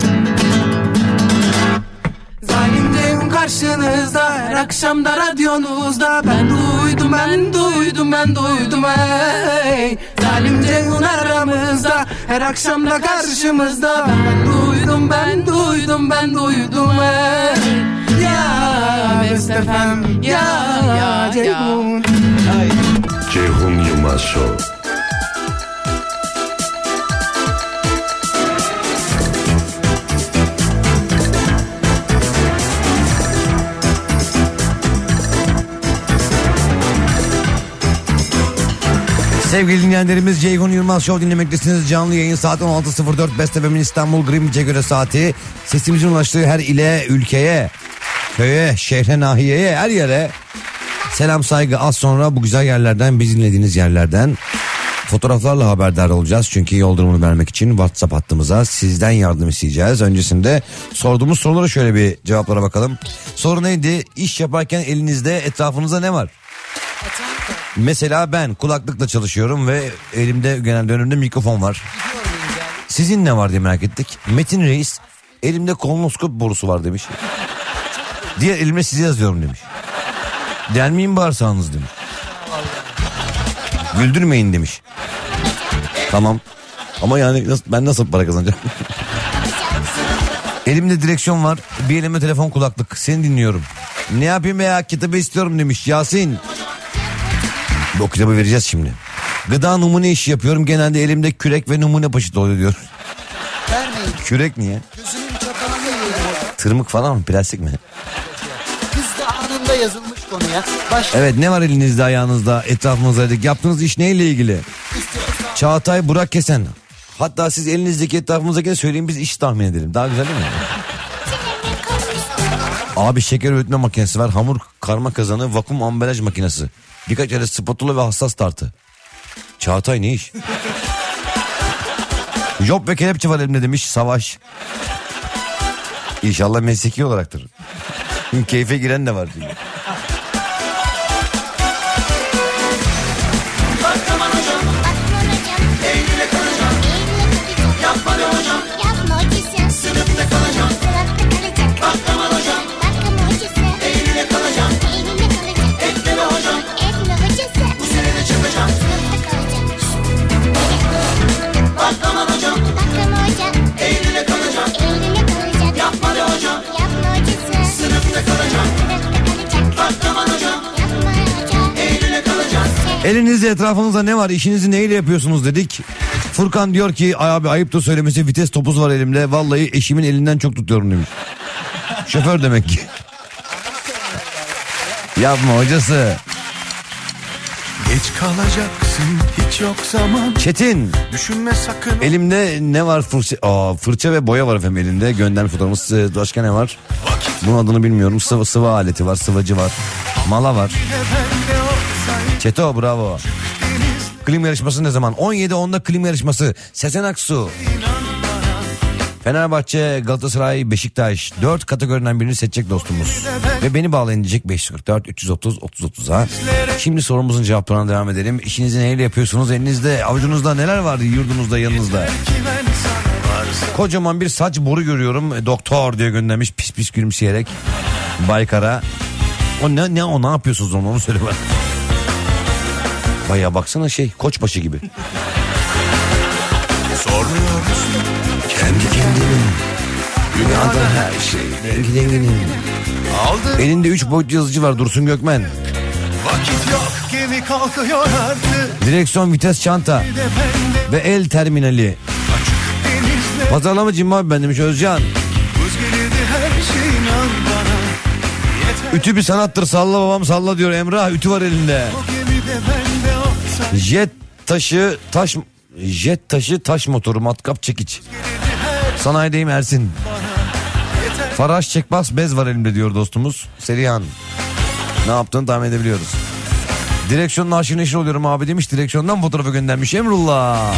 Zalimcem karşınızda, her akşam da radyonuzda. Ben duydum ey. Zalimcem aramızda, her akşam da karşımızda. Ben duydum ey. Ya Best FM, ya Ceyhun. Ceyhun Yılmaz Show. Sevgili dinleyenlerimiz, Ceyhun Yılmaz Show dinlemektesiniz. Canlı yayın saat 16.04 Best FM'in İstanbul Greenwich'e göre saati. Sesimizin ulaştığı her ile, ülkeye, köye, şehre, nahiyeye, her yere selam, saygı. Az sonra bu güzel yerlerden, biz dinlediğiniz yerlerden fotoğraflarla haberdar olacağız. Çünkü yol durumunu vermek için WhatsApp hattımıza sizden yardım isteyeceğiz. Öncesinde sorduğumuz sorulara şöyle bir cevaplara bakalım. Soru neydi? İş yaparken elinizde, etrafınızda ne var? Mesela ben kulaklıkla çalışıyorum ve elimde, genelde önümde mikrofon var. Sizin ne var diye merak ettik. Metin Reis, elimde kolonoskop borusu var demiş. Diğer elimle sizi yazıyorum demiş. Delmeyeyim bağırsağınız demiş. Güldürmeyin demiş. Tamam. Ama yani ben nasıl para kazanacağım? Elimde direksiyon var. Bir elimde telefon kulaklık. Seni dinliyorum. Ne yapayım ya, kitabı istiyorum demiş Yasin. O kitabı vereceğiz şimdi. Gıda numune işi yapıyorum. Genelde elimde kürek ve numune poşeti oluyor diyor. Vermeyin. Kürek niye? Gözünün çatalını yiyelim. Tırmık falan mı? Plastik mi? Kız da anında yazılmış konuya. Evet, ne var elinizde ayağınızda etrafınızda? Yaptığınız iş neyle ilgili? Çağatay Burak Kesen. Hatta siz elinizdeki etrafımızdakini söyleyin, biz iş tahmin edelim. Daha güzel değil mi? Abi şeker öğütme makinesi var. Hamur karma kazanı, vakum ambalaj makinesi. Birkaç adet spatula ve hassas tartı. Çağatay ne iş? Job ve kelepçe var elimde demiş Savaş. İnşallah mesleki olaraktır. Keyfe giren de var çünkü. Bakkaman hocam, Eylül'e kalacağım. Yapma be hocam, sınıfta kalacağım. Bakkaman hocam, Eylül'e kalacağım. Etme be hocam, bu sene de çıkacağım. Bakkaman hocam, Eylül'e kalacağım. Yapma be hocam, sınıfta kalacağım. Bakkaman hocam, Eylül'e kalacağım. Elinizde etrafınızda ne var, işinizi neyle yapıyorsunuz dedik. Furkan diyor ki abi ayıptır söylemesi, vites topuz var elimde. Vallahi eşimin elinden çok tutuyorum demiş. Şoför demek ki. Yapma hocası. Geç kalacaksın, hiç yok zaman. Çetin. Düşünme sakın. Elimde ne var? Fırça ve boya var efendim elimde. Gönderme fotoğrafımız. Başka ne var? Bunun adını bilmiyorum. Sıvı aleti var, sıvacı var. Mala var. Çeto bravo. Klim yarışması ne zaman? 17.10'da klim yarışması. Sezen Aksu. Fenerbahçe, Galatasaray, Beşiktaş 4 kategoriden birini seçecek dostumuz. Ve beni bağlayın diyecek 544 330 3030'a. Şimdi sorumuzun cevaplarına devam edelim. İşinizi neyle yapıyorsunuz? Elinizde, avucunuzda neler var yurdunuzda, yanınızda? Kocaman bir saç boru görüyorum. Doktor diye göndermiş pis pis gülümseyerek. Baykar'a. O ne yapıyorsunuz onu söyle bana. Baya baksana koçbaşı gibi. Sormuyorsun kendi kendine. Dünyada her şey dengi denginin. Elinde 3 boyutlu yazıcı var Dursun Gökmen. Vakit yok, gemi kalkıyor artık. Direksiyon, vites, çanta ve el terminali. Pazarlamacıyım abi ben demiş Özcan. Buz gelirdi her şeyin an bana. Ütü bir sanattır, salla babam salla diyor Emrah. Ütü var elinde. Jet taşı taş motoru, matkap çekiç. Sanayideyim Ersin. Faraş çekbas bez var elimde diyor dostumuz Serihan. Ne yaptığını tahmin edebiliyoruz. Direksiyonla aşırı neşir oluyorum abi demiş. Direksiyondan fotoğrafı göndermiş Emrullah.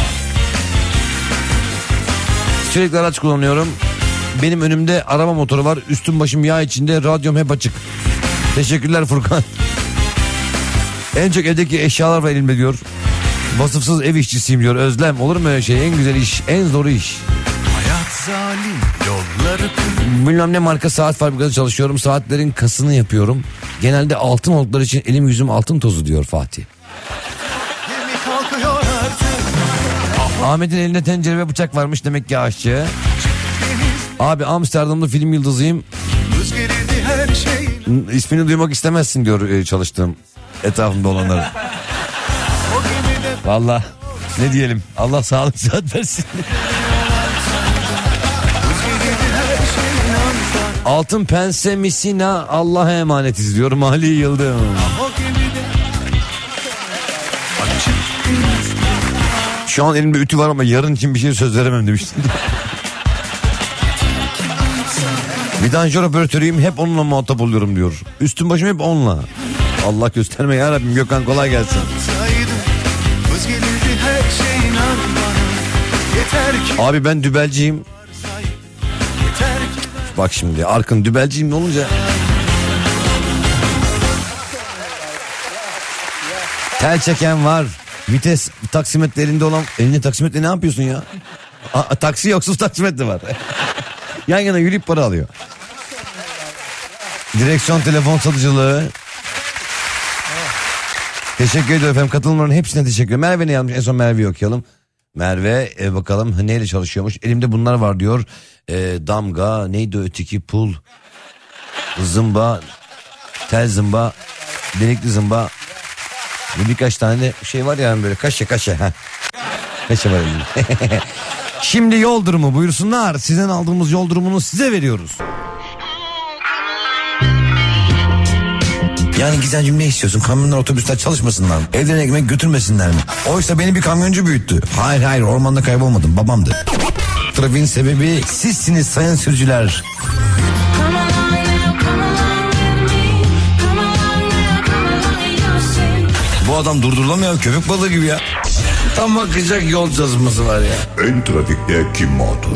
Sürekli araç kullanıyorum. Benim önümde araba motoru var. Üstüm başım yağ içinde. Radyom hep açık. Teşekkürler Furkan. En çok evdeki eşyalar var elimde diyor. Vasıfsız ev işçisiyim diyor Özlem. Olur mu öyle şey? En güzel iş, en zor iş. Hayat zalim, yolları Bilmem ne marka saat fabrikasında çalışıyorum. Saatlerin kasını yapıyorum. Genelde altın oldukları için elim yüzüm altın tozu diyor Fatih. Ahmet'in elinde tencere ve bıçak varmış demek ki aşçı. Abi Amsterdam'da film yıldızıyım. İsmini duymak istemezsin diyor çalıştığım etrafımda olanları. Vallahi ne diyelim, Allah sağlık sıhhat versin. Altın pense misina Allah'a emanetiz diyor Mali Yıldırım. Şu an elimde ütü var ama yarın için bir şey söz veremem demiştim. Vidanjör operatörüyüm, hep onunla muhatap oluyorum diyor. Üstüm başım hep onunla. Allah gösterme ya Rabbim. Gökhan kolay gelsin. Abi ben dübelciyim. Bak şimdi Arkın dübelciyim ne olunca. Tel çeken var. Vites taksimetlerinde olan. Elinde taksimetre ne yapıyorsun ya? Taksi yoksuz taksimetre var. Yan yana yürüyüp para alıyor. Direksiyon telefon satıcılığı. Teşekkür ediyorum efendim. Katılımların hepsine teşekkür ederim. Merve ne yazmış? En son Merve'yi okuyalım. Merve bakalım neyle çalışıyormuş. Elimde bunlar var diyor. Damga, neydi öteki, pul, zımba, tel zımba, delikli zımba. Birkaç tane şey var yani böyle kaşe. Kaşe var elimde. Şimdi yol durumu buyursunlar. Sizden aldığımız yol durumunu size veriyoruz. Yani güzel cümle istiyorsun. Kamyonlar, otobüsler çalışmasınlar mı? Evden ekmek götürmesinler mi? Oysa beni bir kamyoncu büyüttü. Hayır ormanda kaybolmadım, babamdı. Trafiğin sebebi sizsiniz sayın sürücüler. Bu adam durdurulamıyor, köpek balığı gibi ya. Tam bakacak yol çalışması var ya. En trafikte kim mağdur?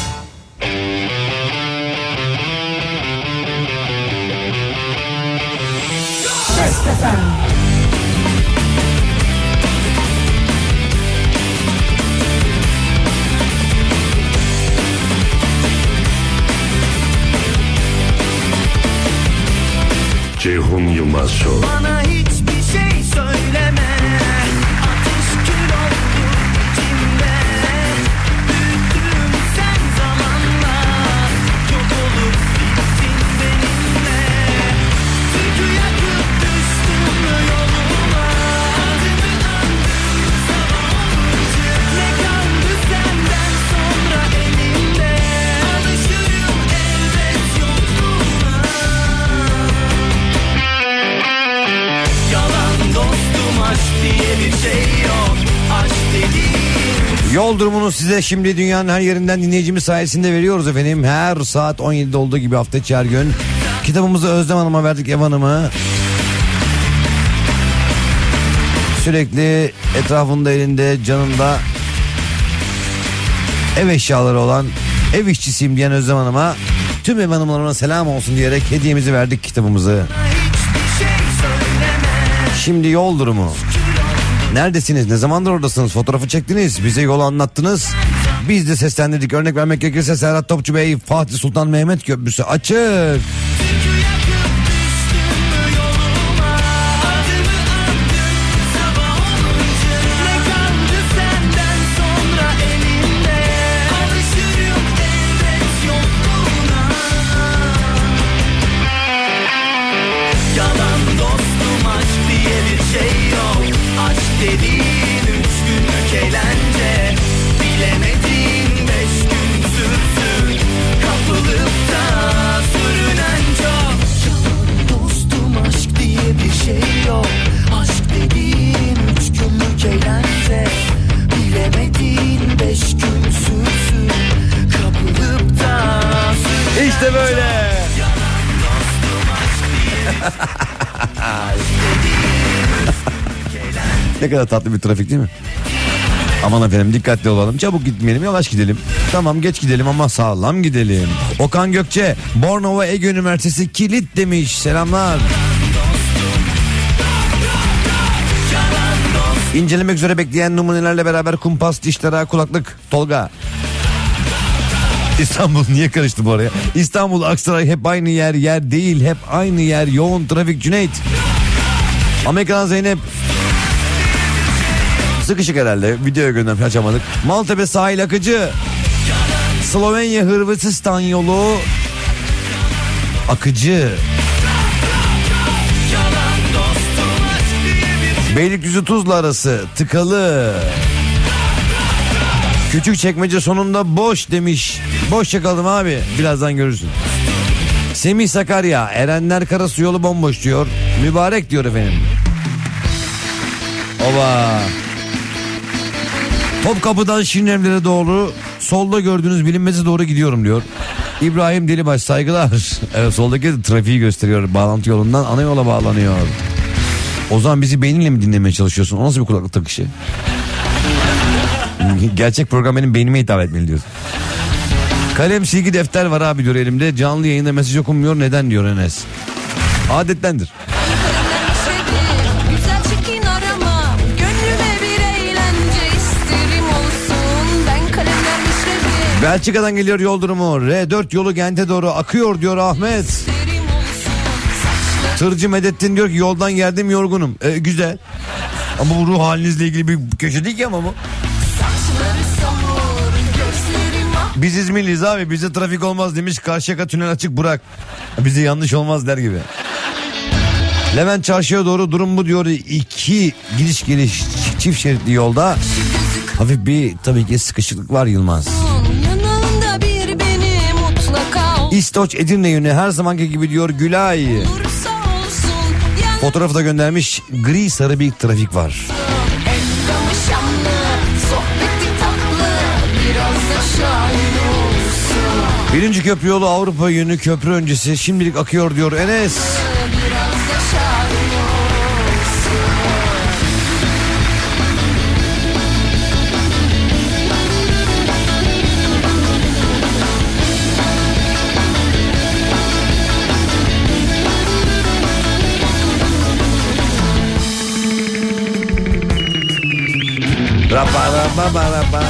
Ceyhun Yılmaz Show. Bana hiçbir şey söyleme. Ateş kül oldu içimde. Büyüttüm sen zamanla. Yok olup bittin benimle. Çünkü yakıp düştüm yoluma. Adımı andım sabah olunca. Ne kaldı senden sonra elimde. Alışırım elbet yokluğuna. Yalan dostum, aşk diye bir şey yok. Aşk dediğin. Yol durumunu size şimdi dünyanın her yerinden dinleyicimiz sayesinde veriyoruz efendim. Her saat 17'de olduğu gibi hafta içi her gün. Kitabımızı Özlem Hanım'a verdik, Ev Hanım'a. Sürekli etrafında, elinde, canında ev eşyaları olan, ev işçisiyim diyen Özlem Hanım'a, tüm ev hanımlarına selam olsun diyerek hediyemizi verdik, kitabımızı. Şimdi yol durumu. Neredesiniz? Ne zamandır oradasınız? Fotoğrafı çektiniz. Bize yolu anlattınız. Biz de seslendirdik. Örnek vermek gerekirse Serhat Topçu Bey, Fatih Sultan Mehmet Köprüsü açık. Yalan dostum, aşk diye bir şey yok. Aşk dediğin 3 günlük eğlence. Bilemedin 5 gün sürsün. Kapılıp da sürünen çok. Yalan dostum, aşk diye bir şey yok. Aşk dediğin 3 günlük eğlence. Bilemedin 5 gün sürsün. Kapılıp da sürünen İşte böyle. Ne kadar tatlı bir trafik değil mi? Aman efendim dikkatli olalım, çabuk gitmeyelim, yavaş gidelim. Tamam geç gidelim ama sağlam gidelim. Okan Gökçe, Bornova Ege Üniversitesi kilit demiş, selamlar. İncelemek üzere bekleyen numunelerle beraber kumpas, diş tarağı, kulaklık. Tolga. İstanbul niye karıştı bu araya? İstanbul, Aksaray hep aynı yer, yer değil, hep aynı yer. Yoğun trafik. Cüneyt. Amerika'dan Zeynep. Sıkışık herhalde. Videoya göndermiş, açamadık. Maltepe sahil akıcı. Slovenya Hırvatistan yolu akıcı. Beylikdüzü Tuzla arası tıkalı. Küçükçekmece sonunda boş demiş. Boş yakalım abi, birazdan görürsün. Semih Sakarya, Erenler Karasu yolu bomboş diyor. Mübarek diyor efendim. Oba. Topkapı'dan Şirinevler'e doğru solda gördüğünüz bilinmeze doğru gidiyorum diyor. İbrahim Delibaş, saygılar. Evet, soldaki trafiği gösteriyor. Bağlantı yolundan ana yola bağlanıyor. O zaman bizi beyninle mi dinlemeye çalışıyorsun? O nasıl bir kulaklık takışı? Gerçek program benim beynime hitap etmeli diyorsun. Kalem, silgi, defter var abi diyor elimde. Canlı yayında mesaj okunmuyor, neden diyor Enes. Adettendir. Güzel çekin arama, gönlüme bir eğlence isterim olsun. Ben kalemler müşrebi. Belçika'dan geliyor yol durumu. R4 yolu Gent'e doğru akıyor diyor Ahmet. Tırcı Medettin diyor ki yoldan geldim yorgunum. Güzel. Ama bu ruh halinizle ilgili bir köşe değil ki ama bu. Biz İzmirliyiz abi, bize trafik olmaz demiş, Karşıyaka tünel açık Burak. Bize yanlış olmaz der gibi. Levent Çarşı'ya doğru durum bu diyor. 2 gidiş geliş çift şeritli yolda hafif bir tabii ki sıkışıklık var Yılmaz. Yanında bir beni mutlaka İstoç Edirne yönü her zamanki gibi diyor Gülay. olursa olsun. Fotoğrafı da göndermiş, gri sarı bir trafik var. Endamı şanlı, sohbeti tatlı, biraz da şahin olsun. Birinci köprü yolu Avrupa yönü köprü öncesi şimdilik akıyor diyor Enes. Biraz da şahin olsun. Rapa rapa rapa.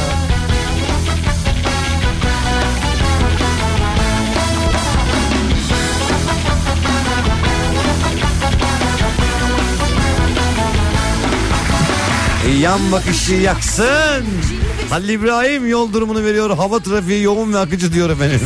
Yan bakışı yaksın. Halil İbrahim yol durumunu veriyor. Hava trafiği yoğun ve akıcı diyor efendim.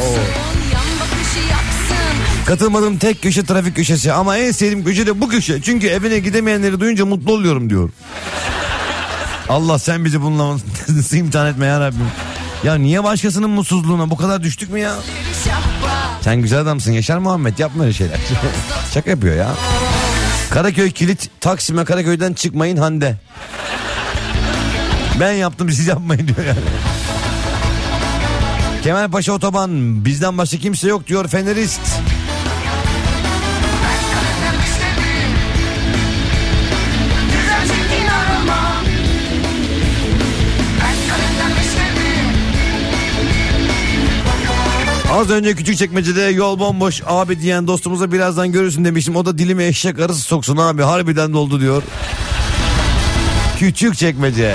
Katılmadığım tek köşe trafik köşesi ama en sevdiğim köşe de bu köşe. Çünkü evine gidemeyenleri duyunca mutlu oluyorum diyor. Allah sen bizi bununla imtihan etme ya Rabbim. Ya niye başkasının mutsuzluğuna bu kadar düştük mü ya? Sen güzel adamsın Yaşar Muhammed, yapma öyle şeyler. Şaka yapıyor ya. Karaköy kilit, Taksim'e Karaköy'den çıkmayın Hande. Ben yaptım siz yapmayın diyor yani. Kemalpaşa otoban, bizden başka kimse yok diyor Fenerist. Az önce Küçükçekmece'de yol bomboş abi diyen dostumuza birazdan görürsün demiştim. O da dilime eşek arısı soksun abi, harbiden doldu diyor. Küçükçekmece.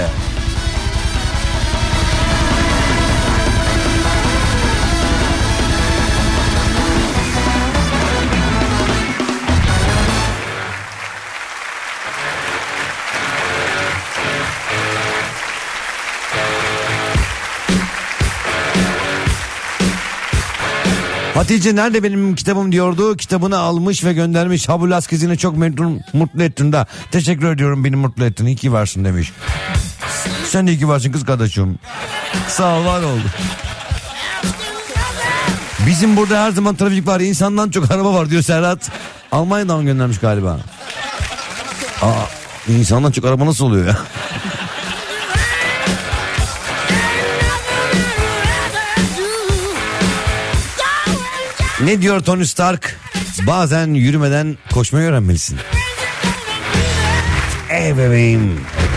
Hatice nerede benim kitabım diyordu. Kitabını almış ve göndermiş. Habulas kızını çok mutlu ettin da. Teşekkür ediyorum, beni mutlu ettin. İyi ki varsın demiş. Sen de iyi ki varsın kız kardeşim. Sağ ol, var oldu. Bizim burada her zaman trafik var. İnsandan çok araba var diyor Serhat. Almanya'dan göndermiş galiba. İnsandan çok araba nasıl oluyor ya? Ne diyor Tony Stark? Bazen yürümeden koşmayı öğrenmelisin. Ey bebeğim.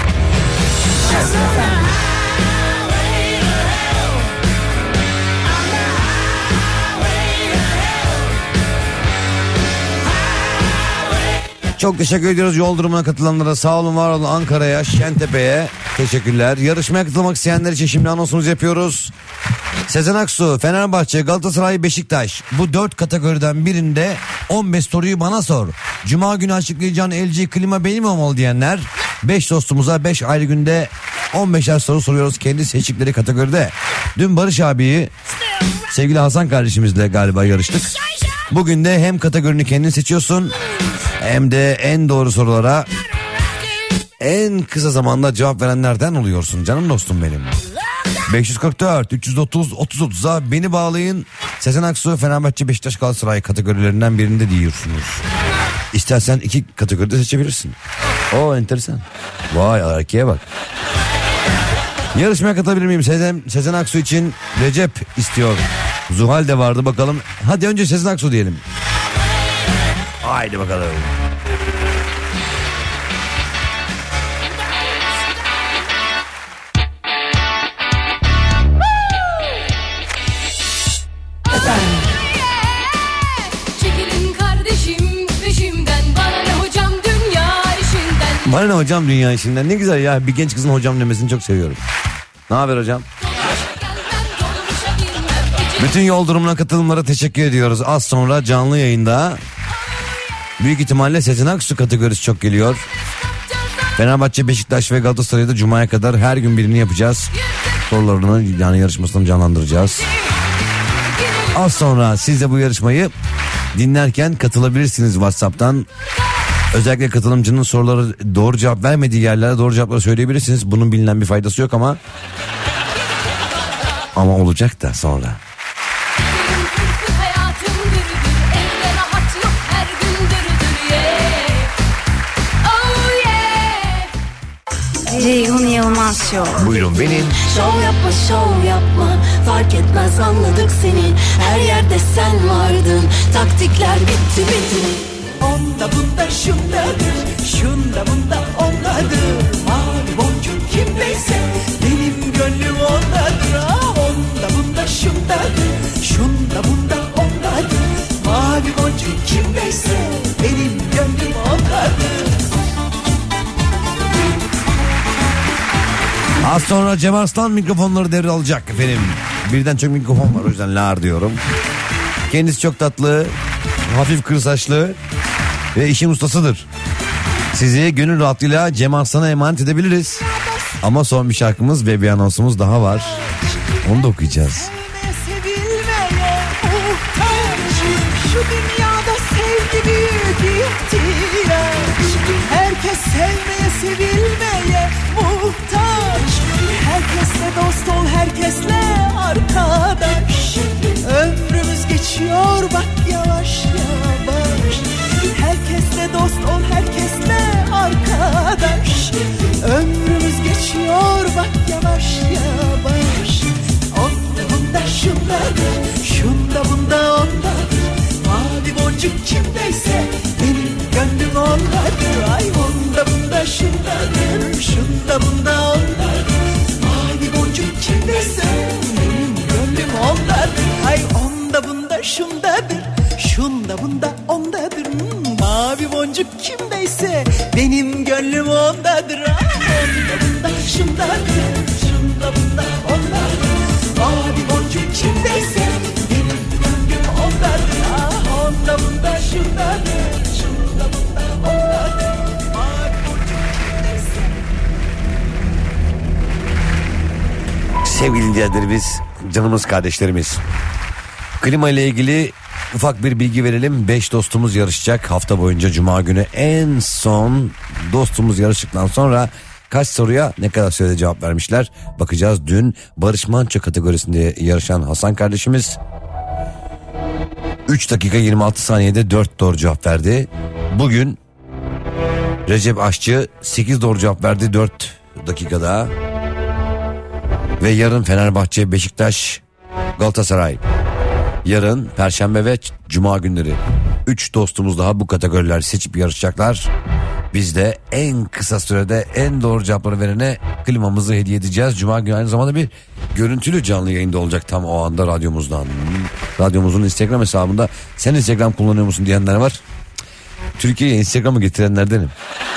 Çok teşekkür ediyoruz yol durumuna katılanlara. Sağ olun, var olun. Ankara'ya, Şentepe'ye teşekkürler. Yarışmaya katılmak isteyenler için şimdi anonsumuzu yapıyoruz. Sezen Aksu, Fenerbahçe, Galatasaray, Beşiktaş. Bu 4 kategoriden birinde 15 soruyu bana sor. Cuma günü açıklayacağın LG klima benim olmalı diyenler 5 dostumuza 5 ayrı günde 15'er soru soruyoruz kendi seçtikleri kategoride. Dün Barış abiyi sevgili Hasan kardeşimizle galiba yarıştık. Bugün de hem kategorini kendin seçiyorsun hem de en doğru sorulara en kısa zamanda cevap verenlerden oluyorsun canım dostum benim. 544 330 30 30'a beni bağlayın. Sezen Aksu, Fenerbahçe, Beşiktaş, Galatasaray kategorilerinden birinde diyorsunuz. İstersen 2 kategoride seçebilirsin. Oo, enteresan. Vay, erkeğe bak. Yarışmaya katılabilir miyim? Sezen Aksu için Recep istiyor. Zuhal de vardı, bakalım. Hadi önce Sezen Aksu diyelim. Haydi bakalım. Çekilin kardeşim peşimden, bana ne hocam dünya işinden. Bana ne hocam dünya işinden, ne güzel ya, bir genç kızın hocam demesini çok seviyorum. Ne haber hocam? Bütün yol durumuna katılımlara teşekkür ediyoruz. Az sonra canlı yayında büyük ihtimalle Sezen Aksu kategorisi çok geliyor. Fenerbahçe, Beşiktaş ve Galatasaray'da Cuma'ya kadar her gün birini yapacağız. Sorularını yani yarışmasını canlandıracağız. Az sonra siz de bu yarışmayı dinlerken katılabilirsiniz WhatsApp'tan. Özellikle katılımcının soruları doğru cevap vermediği yerlere doğru cevapları söyleyebilirsiniz. Bunun bilinen bir faydası yok ama olacak da sonra. Ceyhun Yılmaz Show. Buyurun benim. Şov yapma şov yapma, fark etmez anladık seni. Her yerde sen vardın, taktikler bitti bitti. Onda bunda şundadır, şunda bunda ondadır. Mavi boncuk kimdeyse benim gönlüm ondadır. Onda bunda şundadır, şunda bunda ondadır. Mavi boncuk kimdeyse benim gönlüm ondadır. Az sonra Cem Arslan mikrofonları devralacak efendim. Birden çok mikrofon var, o yüzden lar diyorum. Kendisi çok tatlı, hafif kır saçlı ve işin ustasıdır. Sizi gönül rahatlığıyla Cem Arslan'a emanet edebiliriz. Ama son bir şarkımız ve bir anonsumuz daha var. Onu da okuyacağız. Şu dünyada sevgi büyük ihtiyaç. Herkes sevmeye, sevilmeye muhtaç. Herkesle dost ol, herkesle arkadaş. Ömrümüz geçiyor bak yavaş yavaş. Herkesle dost ol, herkesle arkadaş. Ömrümüz geçiyor bak yavaş yavaş. Onda bunda şundadır, şunda bunda ondadır. Mavi boncuk kimdeyse benim gönlüm ondadır. Ay onda bunda şundadır, şunda bunda ondadır. Mavi boncuk kimdeyse benim gönlüm ondadır. Ay onda bunda şundadır, şunda bunda ondadır. Mavi boncuk kimdeyse benim gönlüm ondadır. Ay onda bunda şundadır, şunda bunda ondadır. Mavi boncuk kimdeyse benim gönlüm ondadır. Ah onda bunda şundadır, şunda bunda ondadır. Mavi boncuk kimdeyse. Sevgili dinleyicilerimiz, canımız kardeşlerimiz. Klima ile ilgili ufak bir bilgi verelim. 5 dostumuz yarışacak hafta boyunca Cuma günü. En son dostumuz yarıştıktan sonra kaç soruya ne kadar sürede cevap vermişler bakacağız. Dün Barış Manço kategorisinde yarışan Hasan kardeşimiz 3 dakika 26 saniyede 4 doğru cevap verdi. Bugün Recep Aşçı 8 doğru cevap verdi 4 dakikada. Ve yarın Fenerbahçe, Beşiktaş, Galatasaray. Yarın Perşembe ve Cuma günleri 3 dostumuz daha bu kategoriler seçip yarışacaklar. Biz de en kısa sürede en doğru cevapları verene klimamızı hediye edeceğiz. Cuma günü aynı zamanda bir görüntülü canlı yayında olacak tam o anda radyomuzdan. Radyomuzun Instagram hesabında sen Instagram kullanıyor musun diyenler var. Türkiye'ye Instagram'ı getirenlerdenim.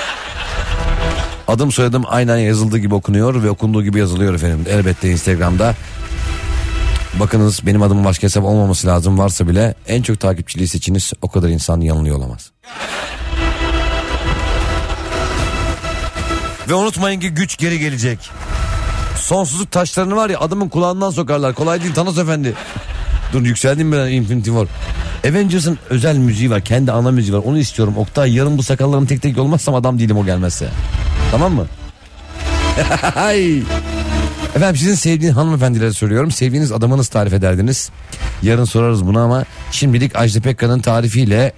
Adım soyadım aynen yazıldığı gibi okunuyor ve okunduğu gibi yazılıyor efendim. Elbette Instagram'da. Bakınız benim adımın başka hesap olmaması lazım, varsa bile en çok takipçiliği seçiniz, o kadar insan yanılıyor olamaz. Ve unutmayın ki güç geri gelecek. Sonsuzluk taşlarını var ya adamın kulağından sokarlar. Kolay değil Thanos efendi. Dur yükseldim ben Infinity War. Avengers'ın özel müziği var, kendi ana müziği var, onu istiyorum. Oktay yarın bu sakallarım tek tek olmazsam adam değilim o gelmezse. Tamam mı? Efendim sizin sevdiğiniz hanımefendilere soruyorum. Sevdiğiniz adamınız tarif ederdiniz. Yarın sorarız bunu ama şimdilik Ajda Pekkan'ın tarifiyle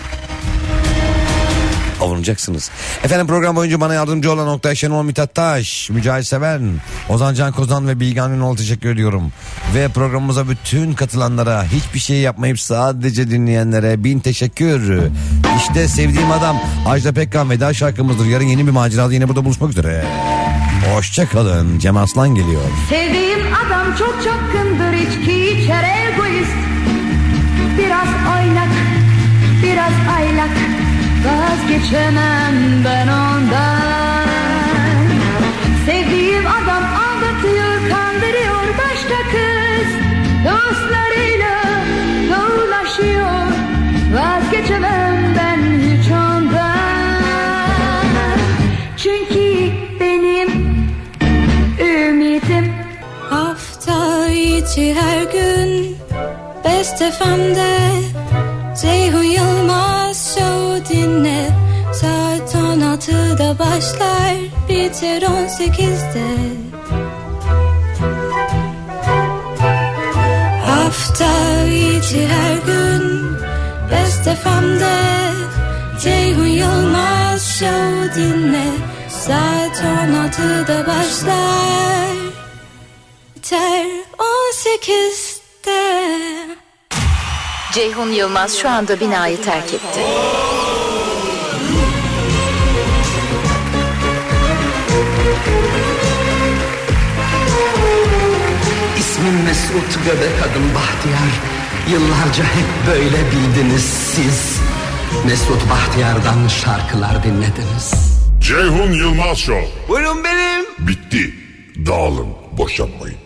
avunacaksınız. Efendim program boyunca bana yardımcı olan Oktay Şenol, Mithat Taş, Mücahit Seven, Ozan Can Kozan ve Bilgan Ünal teşekkür ediyorum. Ve programımıza bütün katılanlara, hiçbir şey yapmayıp sadece dinleyenlere bin teşekkür. İşte sevdiğim adam Ajda Pekkan veda şarkımızdır. Yarın yeni bir macerada yine burada buluşmak üzere. Hoşçakalın. Cem Arslan geliyor. Sevdiğim adam çok çapkındır, içki içer, egoist. Biraz oynak, biraz aylak, vazgeçemem ben ondan. Sevdiğim adam aldatıyor, kandırıyor başka kız. Dostlarıyla dolaşıyor, vazgeçemem ben hiç ondan. Çünkü içi her gün Best FM'de Ceyhun Yılmaz Show dinle. Saat 16'da başlar, biter 18'de. Hafta içi her gün Best FM'de Ceyhun Yılmaz Show dinle. Saat 16'da başlar, biter 18'de. Ceyhun Yılmaz şu anda binayı terk etti. İsmim Mesut, göbek adım Bahtiyar. Yıllarca hep böyle bildiniz siz. Mesut Bahtiyar'dan şarkılar dinlediniz. Ceyhun Yılmaz Show. Buyurun benim. Bitti. Dağılın, boşanmayın.